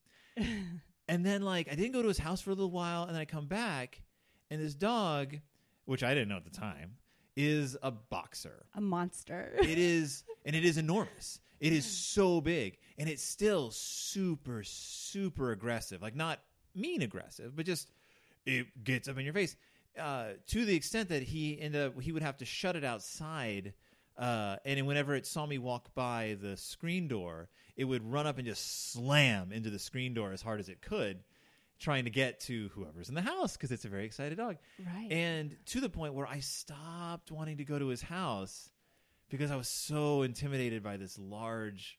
And then, like, I didn't go to his house for a little while. And then I come back and this dog, which I didn't know at the time, is a boxer. a monster. It is, and it is enormous. It is so big, and it's still super, super aggressive. Like, not mean aggressive, but just it gets up in your face. Uh, to the extent that he ended up, he would have to shut it outside, uh, and whenever it saw me walk by the screen door, it would run up and just slam into the screen door as hard as it could, trying to get to whoever's in the house because it's a very excited dog. Right. And to the point where I stopped wanting to go to his house because I was so intimidated by this large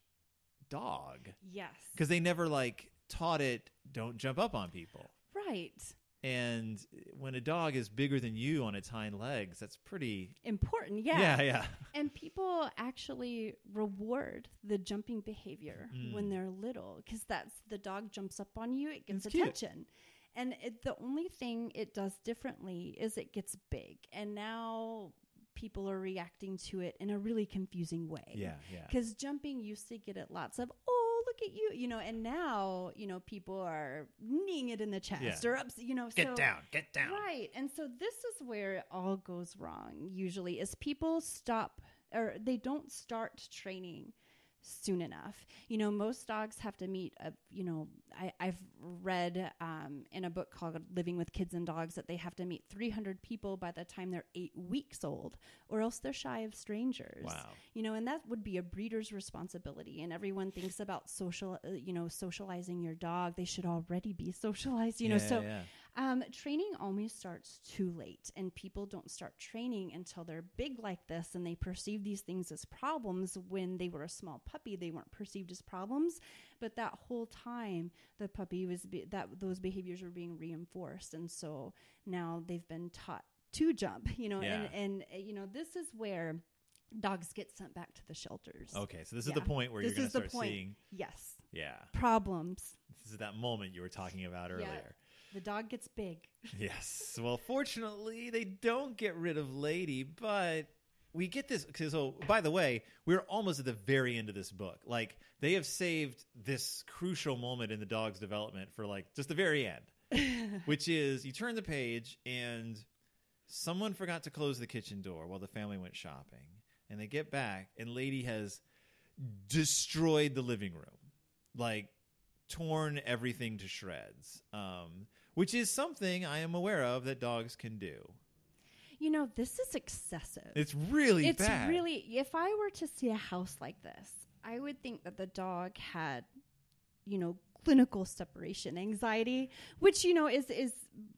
dog. Yes. Because they never, like, taught it, don't jump up on people. Right. And when a dog is bigger than you on its hind legs, that's pretty... Important, yeah. Yeah, yeah. And people actually reward the jumping behavior Mm. when they're little because that's the dog jumps up on you, it gets It's cute. attention. And it, the only thing it does differently is it gets big. And now people are reacting to it in a really confusing way. Yeah, yeah. Because jumping used to get it lots of, oh, look at you, you know, and now, you know, people are kneeing it in the chest Yeah. or up, you know. Get so, down, get down. Right. And so this is where it all goes wrong usually is people stop or they don't start training soon enough. You know, most dogs have to meet a, you know, I, I've read um, in a book called Living with Kids and Dogs that they have to meet three hundred people by the time they're eight weeks old or else they're shy of strangers. Wow. You know, and that would be a breeder's responsibility. And everyone thinks about social, uh, you know, socializing your dog. They should already be socialized, you know, Yeah, so yeah. um, training always starts too late, and people don't start training until they're big like this, and they perceive these things as problems. When they were a small puppy, they weren't perceived as problems, but that whole time, the puppy was be- that those behaviors were being reinforced, and so now they've been taught to jump. You know, Yeah. and and uh, you know this is where dogs get sent back to the shelters. Okay, so this Yeah. is the point where This you're going is to the start point. seeing... Yes, Yeah. problems. This is that moment you were talking about earlier. Yeah. The dog gets big. Yes. Well, fortunately, they don't get rid of Lady, but we get this. So, by the way, we're almost at the very end of this book. Like, they have saved this crucial moment in the dog's development for, like, just the very end, which is you turn the page and someone forgot to close the kitchen door while the family went shopping. And they get back, and Lady has destroyed the living room. Like, torn everything to shreds, um, which is something I am aware of that dogs can do. You know, this is excessive. It's really it's bad. really, if I were to see a house like this, I would think that the dog had, you know, clinical separation anxiety, which, you know, is, is,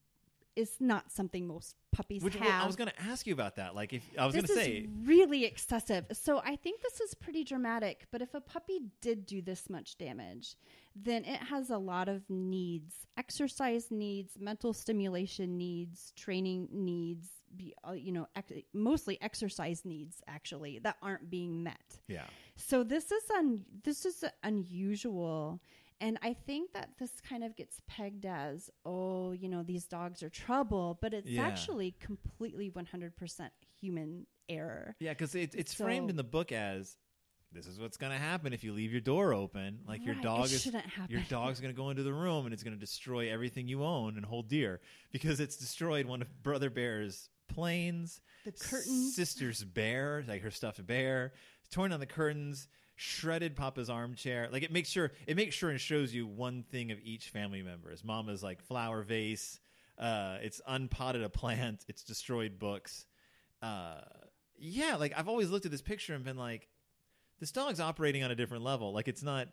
is not something most puppies Which, have. well, I was going to ask you about that. Like, if I was going This to is say, really excessive. So I think this is pretty dramatic. But if a puppy did do this much damage, then it has a lot of needs: exercise needs, mental stimulation needs, training needs. Be, uh, you know, ex- mostly exercise needs actually that aren't being met. yeah, So this is un- this is unusual. And I think that this kind of gets pegged as, oh, you know, these dogs are trouble, but it's Yeah. actually completely one hundred percent human error. yeah, because it, it's So- framed in the book as this is what's going to happen if you leave your door open. Like your Right, dog it is, shouldn't happen. your dog's going to go into the room and it's going to destroy everything you own and hold dear because it's destroyed one of Brother Bear's planes, The curtains. sister's bear, like her stuffed bear, torn on the curtains, shredded Papa's armchair. Like it makes sure it makes sure and shows you one thing of each family member's. Mama's like flower vase. Uh, it's unpotted a plant. It's destroyed books. Uh, yeah, like I've always looked at this picture and been like, this dog's operating on a different level. Like it's not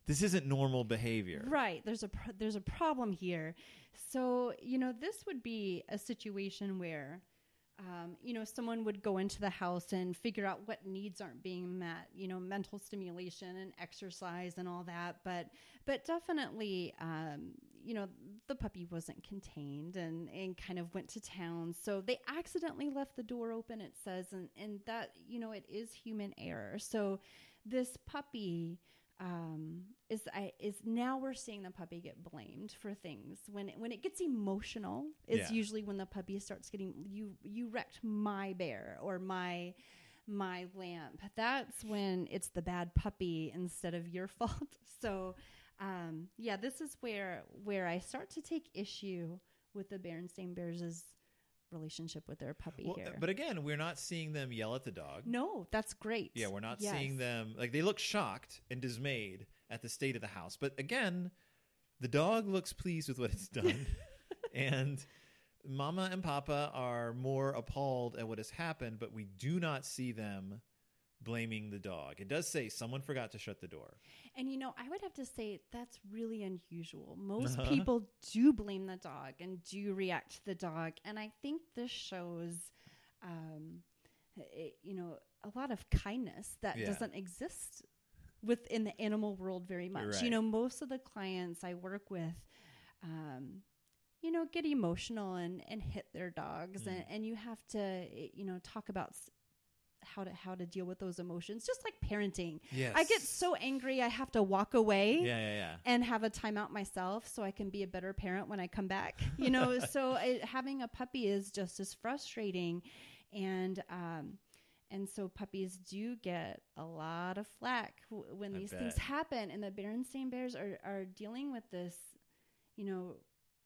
this isn't normal behavior. Right. There's a pro- there's a problem here. So, you know, this would be a situation where, um, you know, someone would go into the house and figure out what needs aren't being met, you know, mental stimulation and exercise and all that. But, but definitely, um, you know, the puppy wasn't contained and, and kind of went to town. So they accidentally left the door open, it says, and, and that, you know, it is human error. So this puppy, um, is, I, is now we're seeing the puppy get blamed for things. When it, when it gets emotional, is Yeah. usually when the puppy starts getting, you, you wrecked my bear or my, my lamp. That's when it's the bad puppy instead of your fault. So, um, yeah, this is where, where I start to take issue with the Berenstain Bears' relationship with their puppy Well, here. but again, we're not seeing them yell at the dog. No, that's great. Yeah, we're not Yes. seeing them, like, they look shocked and dismayed at the state of the house. But again, the dog looks pleased with what it's done. And Mama and Papa are more appalled at what has happened, but we do not see them blaming the dog. It does say someone forgot to shut the door. And, you know, I would have to say that's really unusual. Most Uh-huh. people do blame the dog and do react to the dog. And I think this shows, um, it, you know, a lot of kindness that Yeah. doesn't exist within the animal world very much. Right. You know, most of the clients I work with, um, you know, get emotional and, and hit their dogs. Mm. And, and you have to, you know, talk about s- how to how to deal with those emotions, just like parenting. Yes. I get so angry I have to walk away Yeah, yeah, yeah. and have a timeout myself so I can be a better parent when I come back. You know, so it, having a puppy is just as frustrating. And um, and so puppies do get a lot of flack w- when I these bet. things happen. And the Berenstain Bears are, are dealing with this, you know,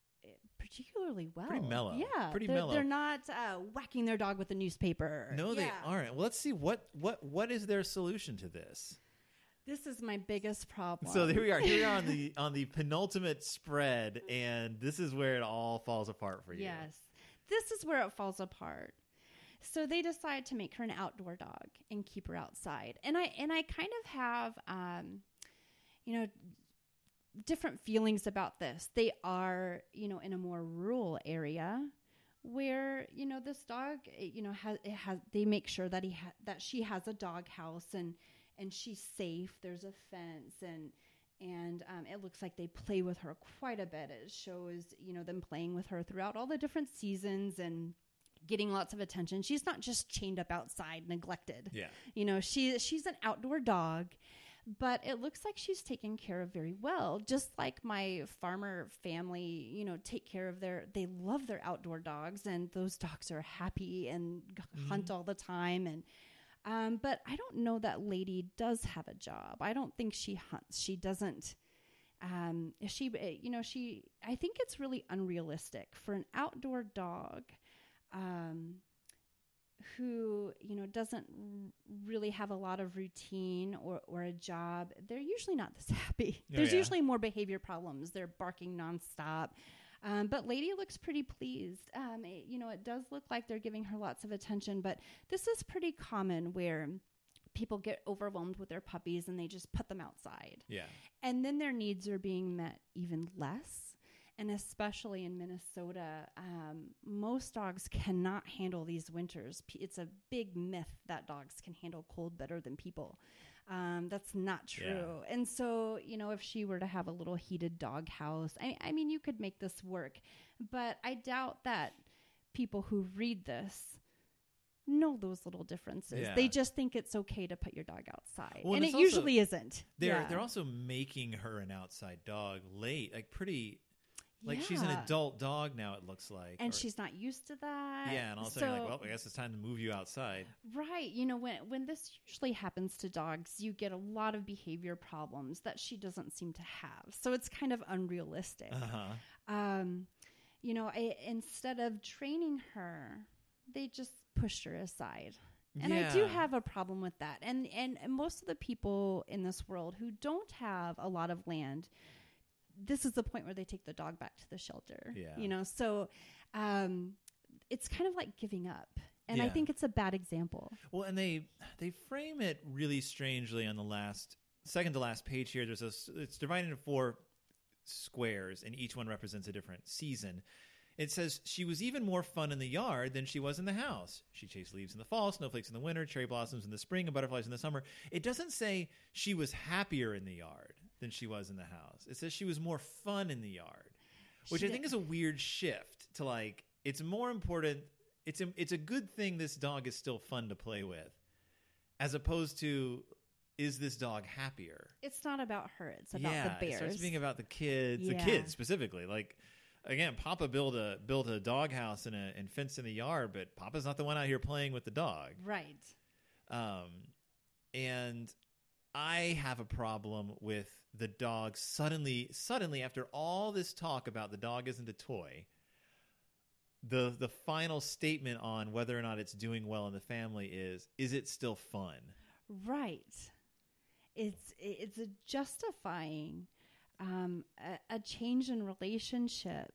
particularly well. Pretty mellow. Yeah. Pretty they're, mellow. They're not uh, whacking their dog with a newspaper. No, they Yeah. aren't. Well, let's see what what what is their solution to this. This is my biggest problem. So here we are. Here we are on the on the penultimate spread, and this is where it all falls apart for you. Yes. This is where it falls apart. So they decide to make her an outdoor dog and keep her outside. And I and I kind of have um you know different feelings about this. They are, you know, in a more rural area where, you know, this dog, you know, has it has they make sure that he ha- that she has a dog house and and she's safe. There's a fence and And um, it looks like they play with her quite a bit. It shows, you know, them playing with her throughout all the different seasons and getting lots of attention. She's not just chained up outside, neglected. Yeah. You know, she she's an outdoor dog, but it looks like she's taken care of very well. Just like my farmer family, you know, take care of their, they love their outdoor dogs, and those dogs are happy and g- Mhm. hunt all the time. And Um, but I don't know that lady does have a job. I don't think she hunts. She doesn't. Um, she, you know, she. I think it's really unrealistic for an outdoor dog, um, who you know doesn't r- really have a lot of routine or or a job. They're usually not this happy. Oh, There's yeah. usually more behavior problems. They're barking nonstop. Um, but lady looks pretty pleased. Um, it, you know, it does look like they're giving her lots of attention, but this is pretty common where people get overwhelmed with their puppies and they just put them outside. Yeah. And then their needs are being met even less. And especially in Minnesota, um, most dogs cannot handle these winters. P- It's a big myth that dogs can handle cold better than people. Um, that's not true. And so, you know, if she were to have a little heated dog house, I, I mean, you could make this work. But I doubt that people who read this know those little differences. Yeah. They just think it's okay to put your dog outside. Well, and it's it also- usually isn't. They're Yeah. they're also making her an outside dog late, like pretty, like she's an Yeah. adult dog now. It looks like, And or- she's not used to that. yeah, and all of a so, sudden you're like, well, I guess it's time to move you outside. right. You know, when when this usually happens to dogs, you get a lot of behavior problems that she doesn't seem to have. So it's kind of unrealistic. Uh huh. Um, you know, I, instead of training her, they just pushed her aside. And I do have a problem with that. And, and and most of the people in this world who don't have a lot of land, this is the point where they take the dog back to the shelter. Yeah. You know, so um, it's kind of like giving up. And I Yeah. think it's a bad example. Well, and they they frame it really strangely on the last second to last page here, there's a, it's divided into four squares, and each one represents a different season. It says, she was even more fun in the yard than she was in the house. She chased leaves in the fall, snowflakes in the winter, cherry blossoms in the spring, and butterflies in the summer. It doesn't say she was happier in the yard than she was in the house. It says she was more fun in the yard, which She I think is a weird shift to, like, it's more important. It's a, it's a good thing this dog is still fun to play with, as opposed to, is this dog happier? It's not about her. It's about yeah, the bears. It starts being about the kids, Yeah. the kids specifically. Like, again, Papa built a built a dog house and a and fence in the yard, but Papa's not the one out here playing with the dog. Right. Um, and I have a problem with the dog suddenly, suddenly after all this talk about the dog isn't a toy, the the final statement on whether or not it's doing well in the family is, is it still fun? Right. It's it's a justifying um, a, a change in relationship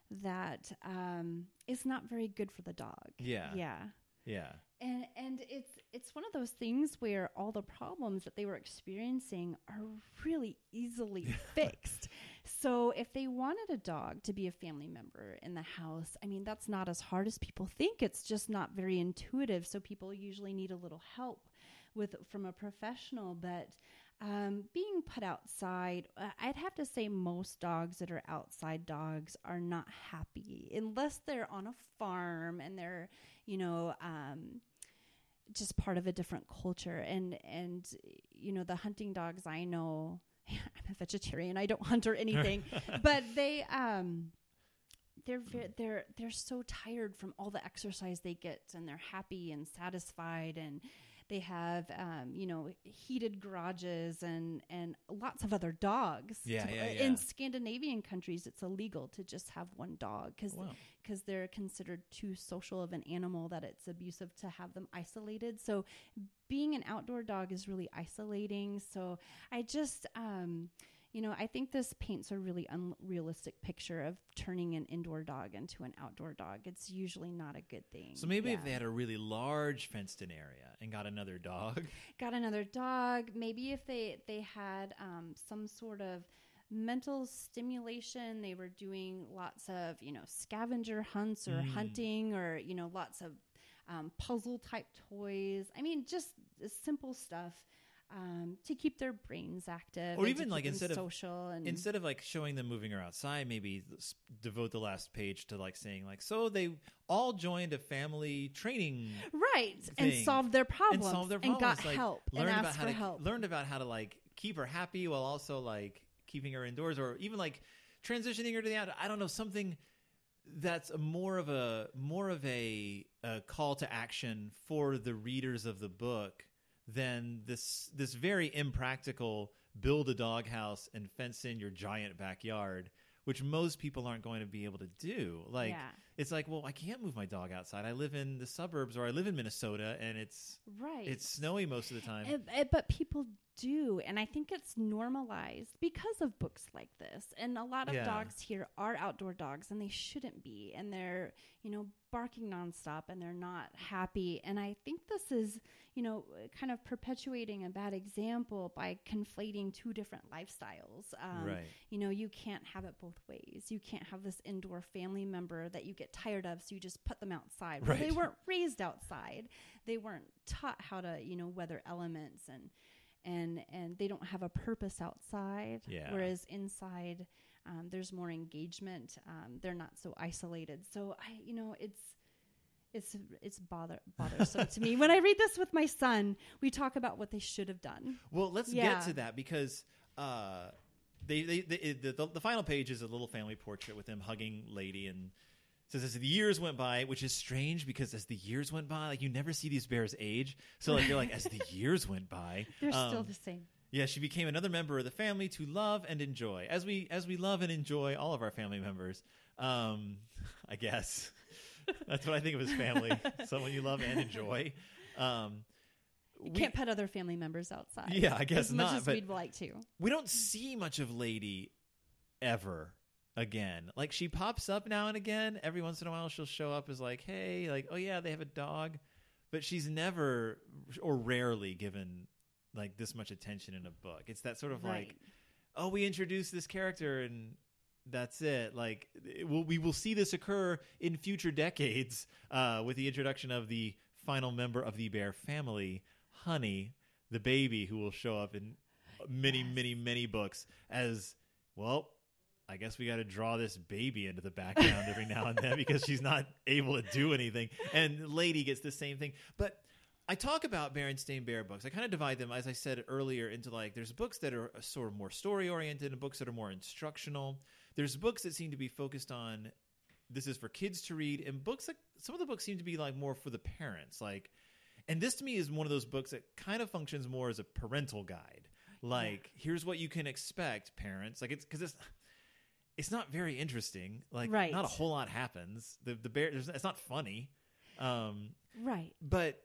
that um, is not very good for the dog. Yeah. Yeah. Yeah. And and it's it's one of those things where all the problems that they were experiencing are really easily fixed. So if they wanted a dog to be a family member in the house, I mean, that's not as hard as people think. It's just not very intuitive. So people usually need a little help with from a professional. But um, being put outside, uh, I'd have to say most dogs that are outside dogs are not happy unless they're on a farm and they're, you know, um, just part of a different culture. And, and, you know, the hunting dogs I know, I'm a vegetarian, I don't hunt or anything, but they, um, they're, ve- they're, they're so tired from all the exercise they get, and they're happy and satisfied, and they have, um, you know, heated garages and, and lots of other dogs. Yeah, to, yeah, uh, yeah. In Scandinavian countries, it's illegal to just have one dog because Wow. because they're considered too social of an animal, that it's abusive to have them isolated. So being an outdoor dog is really isolating. So I just, um, you know, I think this paints a really unrealistic picture of turning an indoor dog into an outdoor dog. It's usually not a good thing. So maybe Yeah. if they had a really large fenced-in area and got another dog. Got another dog. Maybe if they, they had um, some sort of mental stimulation, they were doing lots of, you know, scavenger hunts or Mm. hunting, or, you know, lots of um, puzzle type toys. I mean, just uh, simple stuff um, to keep their brains active. Or and even, to like, keep them instead of- social and Instead of like showing them moving around outside, maybe s- devote the last page to like saying like, so they all joined a family training right and thing solved their problems and solved their and problems. got like, help and learned about asked how for to help. learned about how to like keep her happy while also like keeping her indoors, or even like transitioning her to the out. I don't know, something that's a more of a more of a, a call to action for the readers of the book than this this very impractical build a doghouse and fence in your giant backyard, which most people aren't going to be able to do. Like, Yeah. it's like, well, I can't move my dog outside. I live in the suburbs, or I live in Minnesota, and it's Right. it's snowy most of the time. Uh, uh, but people do, and I think it's normalized because of books like this. And a lot of Yeah. dogs here are outdoor dogs, and they shouldn't be. And they're, you know, barking nonstop, and they're not happy. And I think this is, you know, kind of perpetuating a bad example by conflating two different lifestyles. Um, Right. You know, you can't have it both ways. You can't have this indoor family member that you get tired of, so you just put them outside. Well, Right. they weren't raised outside. They weren't taught how to, you know, weather elements, and and and they don't have a purpose outside. Yeah. Whereas inside, um, there's more engagement. Um, they're not so isolated. So I, you know, it's it's it's bother bothersome to me when I read this with my son. We talk about what they should have done. Well, let's Yeah. get to that, because uh, they, they, they the, the the final page is a little family portrait with them hugging Lady, and says as the years went by, which is strange because as the years went by, like you never see these bears age. So like you're like, as the years went by, They're still um, the same. yeah, she became another member of the family to love and enjoy, as we as we love and enjoy all of our family members. Um, I guess that's what I think of as family: someone you love and enjoy. Um, You we- can't put other family members outside. Yeah, I guess as much not, as but- we'd like to. we don't see much of Lady ever again. Like, she pops up now and again. Every once in a while she'll show up as like, hey, like, oh yeah, they have a dog. But she's never or rarely given like this much attention in a book. It's that sort of Right. like, oh, we introduced this character and that's it. Like it will, we will see this occur in future decades uh, with the introduction of the final member of the bear family, Honey, the baby, who will show up in many, Yes. many, many books as, well, I guess we got to draw this baby into the background every now and then because she's not able to do anything. And Lady gets the same thing. But I talk about Berenstain Bear books. I kind of divide them, as I said earlier, into like there's books that are sort of more story oriented and books that are more instructional. There's books that seem to be focused on this is for kids to read, and books that some of the books seem to be like more for the parents. Like, and this to me is one of those books that kind of functions more as a parental guide. Like, yeah. Here's what you can expect, parents. Like it's because it's. It's not very interesting. Like, right. Not a whole lot happens. The the bear, it's not funny. Um, right. But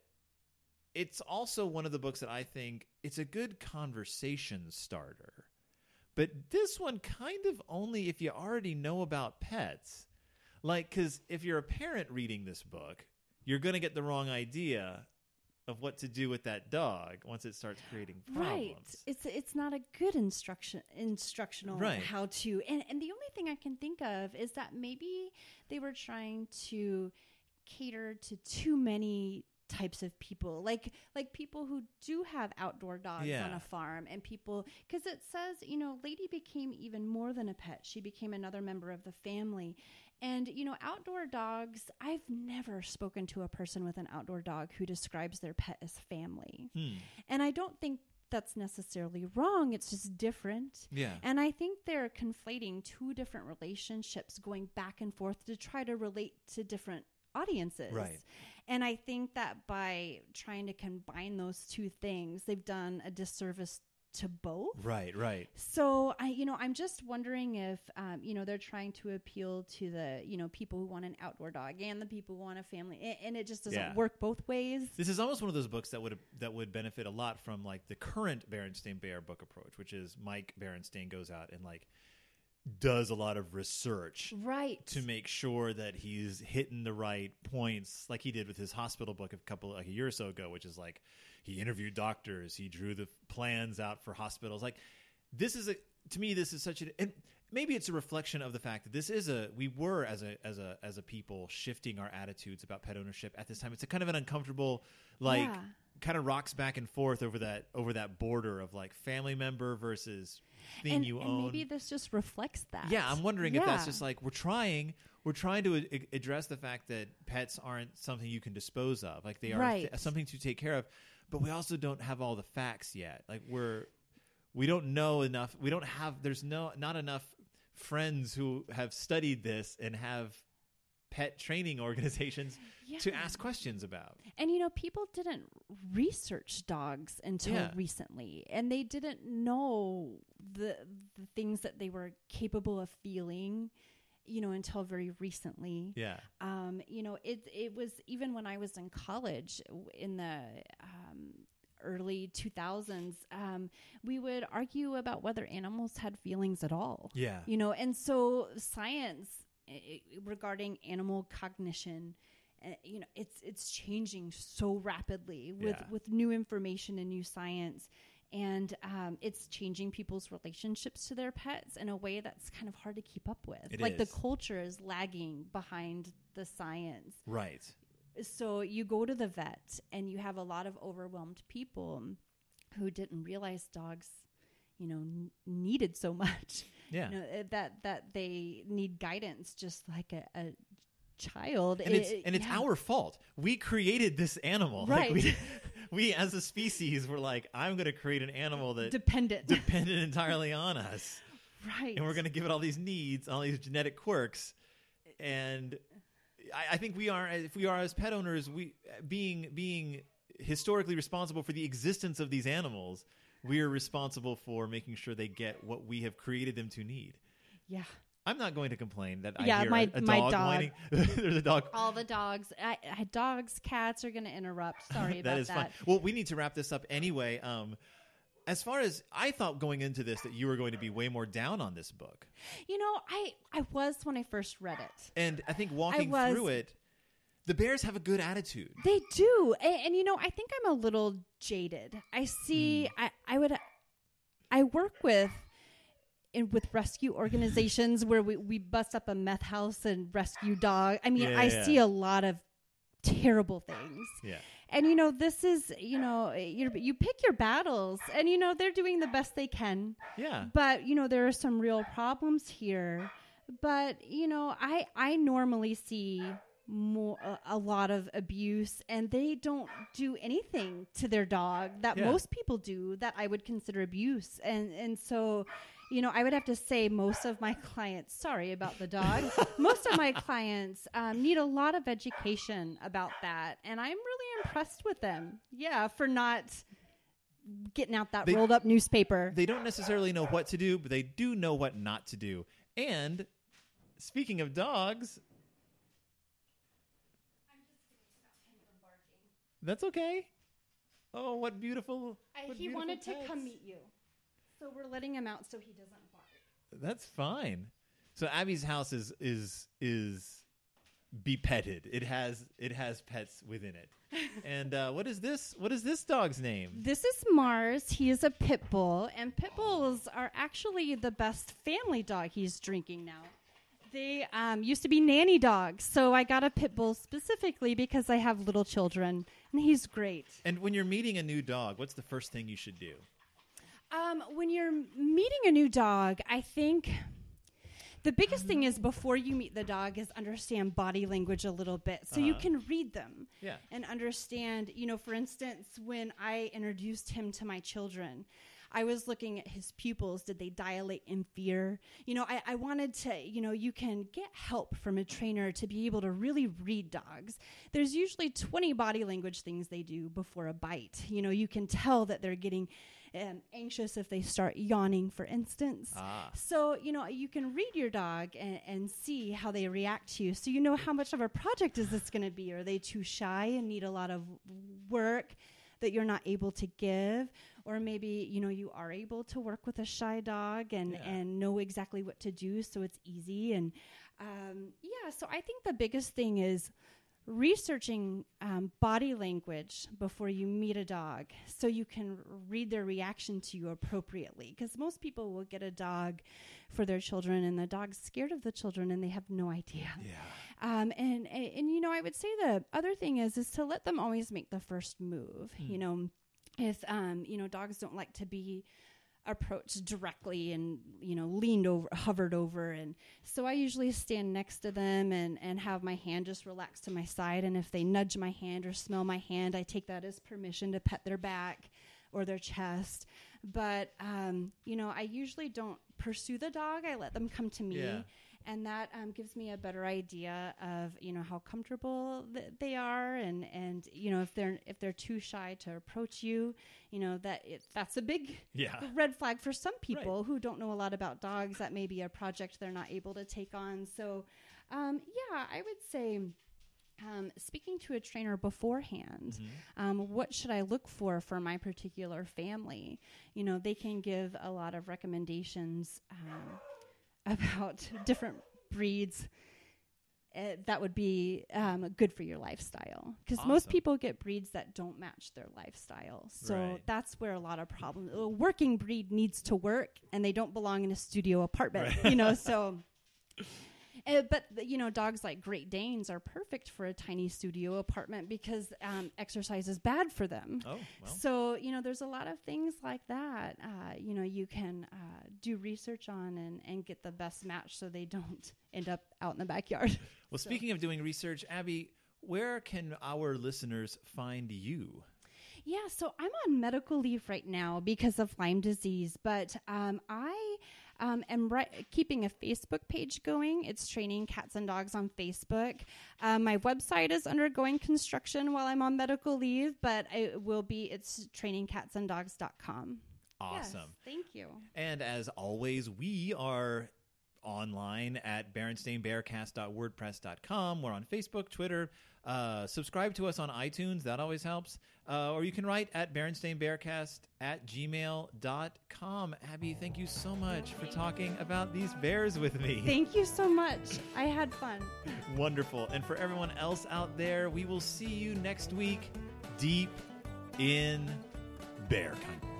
it's also one of the books that I think it's a good conversation starter. But this one kind of only if you already know about pets. Like, because if you're a parent reading this book, you're going to get the wrong idea of what to do with that dog once it starts creating problems. Right. It's it's not a good instruction instructional right. how to and, and the only thing I can think of is that maybe they were trying to cater to too many types of people, like like people who do have outdoor dogs yeah. on a farm, and people, because it says, you know, Lady became even more than a pet. She became another member of the family. And, you know, outdoor dogs, I've never spoken to a person with an outdoor dog who describes their pet as family. Hmm. And I don't think that's necessarily wrong. It's just different. Yeah. And I think they're conflating two different relationships going back and forth to try to relate to different audiences. Right. And I think that by trying to combine those two things, they've done a disservice to both. Right, right. So I, you know, I'm just wondering if, um, you know, they're trying to appeal to the, you know, people who want an outdoor dog and the people who want a family, and, and it just doesn't Yeah. work both ways. This is almost one of those books that would that would benefit a lot from like the current Berenstain Bear book approach, which is Mike Berenstain goes out and like does a lot of research Right. to make sure that he's hitting the right points, like he did with his hospital book a couple like a year or so ago, which is like he interviewed doctors, he drew the plans out for hospitals. Like this is a to me this is such an and maybe it's a reflection of the fact that this is a we were as a as a as a people shifting our attitudes about pet ownership at this time. It's a kind of an uncomfortable like Yeah. kind of rocks back and forth over that over that border of like family member versus thing and, you and own. maybe this just reflects that. Yeah, I'm wondering if that's Yeah. just like we're trying, we're trying to a- address the fact that pets aren't something you can dispose of, like they are Right. th- something to take care of. But we also don't have all the facts yet. Like we're, we don't know enough. We don't have. There's no not enough friends who have studied this and have pet training organizations Yeah. to ask questions about. And, you know, people didn't research dogs until Yeah. recently, and they didn't know the, the things that they were capable of feeling, you know, until very recently. Yeah. Um, you know, it, it was even when I was in college w- in the um, early two thousands, um, we would argue about whether animals had feelings at all. Yeah. You know, and so science i- i- regarding animal cognition, uh, you know, it's it's changing so rapidly with, Yeah. with new information and new science. And um, it's changing people's relationships to their pets in a way that's kind of hard to keep up with. It like is. the culture is lagging behind the science. Right. So you go to the vet and you have a lot of overwhelmed people who didn't realize dogs, you know, n- needed so much. Yeah. You know, uh, that that they need guidance just like a, a child. And it's It- and it's yeah. our fault. We created this animal. Right. Like we, we as a species were like, I'm going to create an animal that dependent. depended entirely on us, Right. and we're going to give it all these needs, all these genetic quirks, and I, I think we are, if we are as pet owners, we being being historically responsible for the existence of these animals, we are responsible for making sure they get what we have created them to need. Yeah. I'm not going to complain that Yeah, I hear my- a, a my dog, dog. whining. There's a dog. All the dogs, I, I, dogs, cats are going to interrupt. Sorry about that is that. fine. Well, we need to wrap this up anyway. Um, as far as I thought going into this that you were going to be way more down on this book, You know, I, I was when I first read it. and I think walking was- through it, The bears have a good attitude. They do. And, and you know, I think I'm a little jaded. I see, mm. I, I would, I work with, in, with rescue organizations where we, we bust up a meth house and rescue dog. I mean, yeah, I yeah. see a lot of terrible things. Yeah. And, you know, this is, you know, you you pick your battles and, you know, they're doing the best they can. Yeah. But, you know, there are some real problems here. But, you know, I, I normally see more a, a lot of abuse, and they don't do anything to their dog that yeah. most people do that I would consider abuse. And, and so, you know, I would have to say most of my clients, sorry about the dog, most of my clients um, need a lot of education about that. And I'm really impressed with them. Yeah. For not getting out that they, rolled up newspaper. They don't necessarily know what to do, but they do know what not to do. And speaking of dogs, I'm just going to stop him from barking. That's okay. Oh, what beautiful. I, what he beautiful wanted pets. to come meet you. So we're letting him out so he doesn't bark. That's fine. So Abby's house is is is bepetted. It has it has pets within it. And uh, what is this? What is this dog's name? This is Mars. He is a pit bull, and pit bulls are actually the best family dog. He's drinking now. They um, used to be nanny dogs, so I got a pit bull specifically because I have little children, and he's great. And when you're meeting a new dog, what's the first thing you should do? Um, when you're meeting a new dog, I think the biggest thing is before you meet the dog is understand body language a little bit so uh-huh. you can read them yeah. and understand, you know, for instance, when I introduced him to my children, I was looking at his pupils. Did they dilate in fear? You know, I, I wanted to, you know, you can get help from a trainer to be able to really read dogs. There's usually twenty body language things they do before a bite. You know, you can tell that they're getting um, anxious if they start yawning, for instance. Ah. So, you know, you can read your dog and, and see how they react to you. So you know how much of a project is this going to be? Are they too shy and need a lot of work that you're not able to give? Or maybe, you know, you are able to work with a shy dog and, yeah. and know exactly what to do so it's easy. And, um, yeah, so I think the biggest thing is researching um, body language before you meet a dog so you can read their reaction to you appropriately. Because most people will get a dog for their children and the dog's scared of the children and they have no idea. Yeah. Um, and, and, and, you know, I would say the other thing is, is to let them always make the first move. Hmm. You know, if, um, you know, dogs don't like to be approached directly and, you know, leaned over, hovered over. And so I usually stand next to them and, and have my hand just relaxed to my side. And if they nudge my hand or smell my hand, I take that as permission to pet their back or their chest. But, um, you know, I usually don't pursue the dog. I let them come to me. Yeah. And that um, gives me a better idea of, you know, how comfortable th- they are. And, and, you know, if they're if they're too shy to approach you, you know, that it, that's a big yeah. red flag for some people right. who don't know a lot about dogs. That may be a project they're not able to take on. So, um, yeah, I would say um, speaking to a trainer beforehand, mm-hmm. um, what should I look for for my particular family? You know, they can give a lot of recommendations um about different breeds uh, that would be um, good for your lifestyle. Because awesome. Most people get breeds that don't match their lifestyle. So right. that's where a lot of problems. A working breed needs to work, and they don't belong in a studio apartment. Right. You know, so. Uh, but, you know, dogs like Great Danes are perfect for a tiny studio apartment because um, exercise is bad for them. Oh, well. So, you know, there's a lot of things like that, uh, you know, you can uh, do research on and, and get the best match so they don't end up out in the backyard. Well, so. Speaking of doing research, Abby, where can our listeners find you? Yeah, so I'm on medical leave right now because of Lyme disease, but um, I um, am ri- keeping a Facebook page going. It's Training Cats and Dogs on Facebook. Um, my website is undergoing construction while I'm on medical leave, but it will be, it's training cats and dogs dot com. Awesome. Yes, thank you. And as always, we are online at berenstain bearcast dot wordpress dot com. We're on Facebook, Twitter. Uh, subscribe to us on iTunes. That always helps. Uh, or you can write at berenstainbearcast at gmail dot com. Abby, thank you so much for talking about these bears with me. Thank you so much. I had fun. Wonderful. And for everyone else out there, we will see you next week deep in bear country.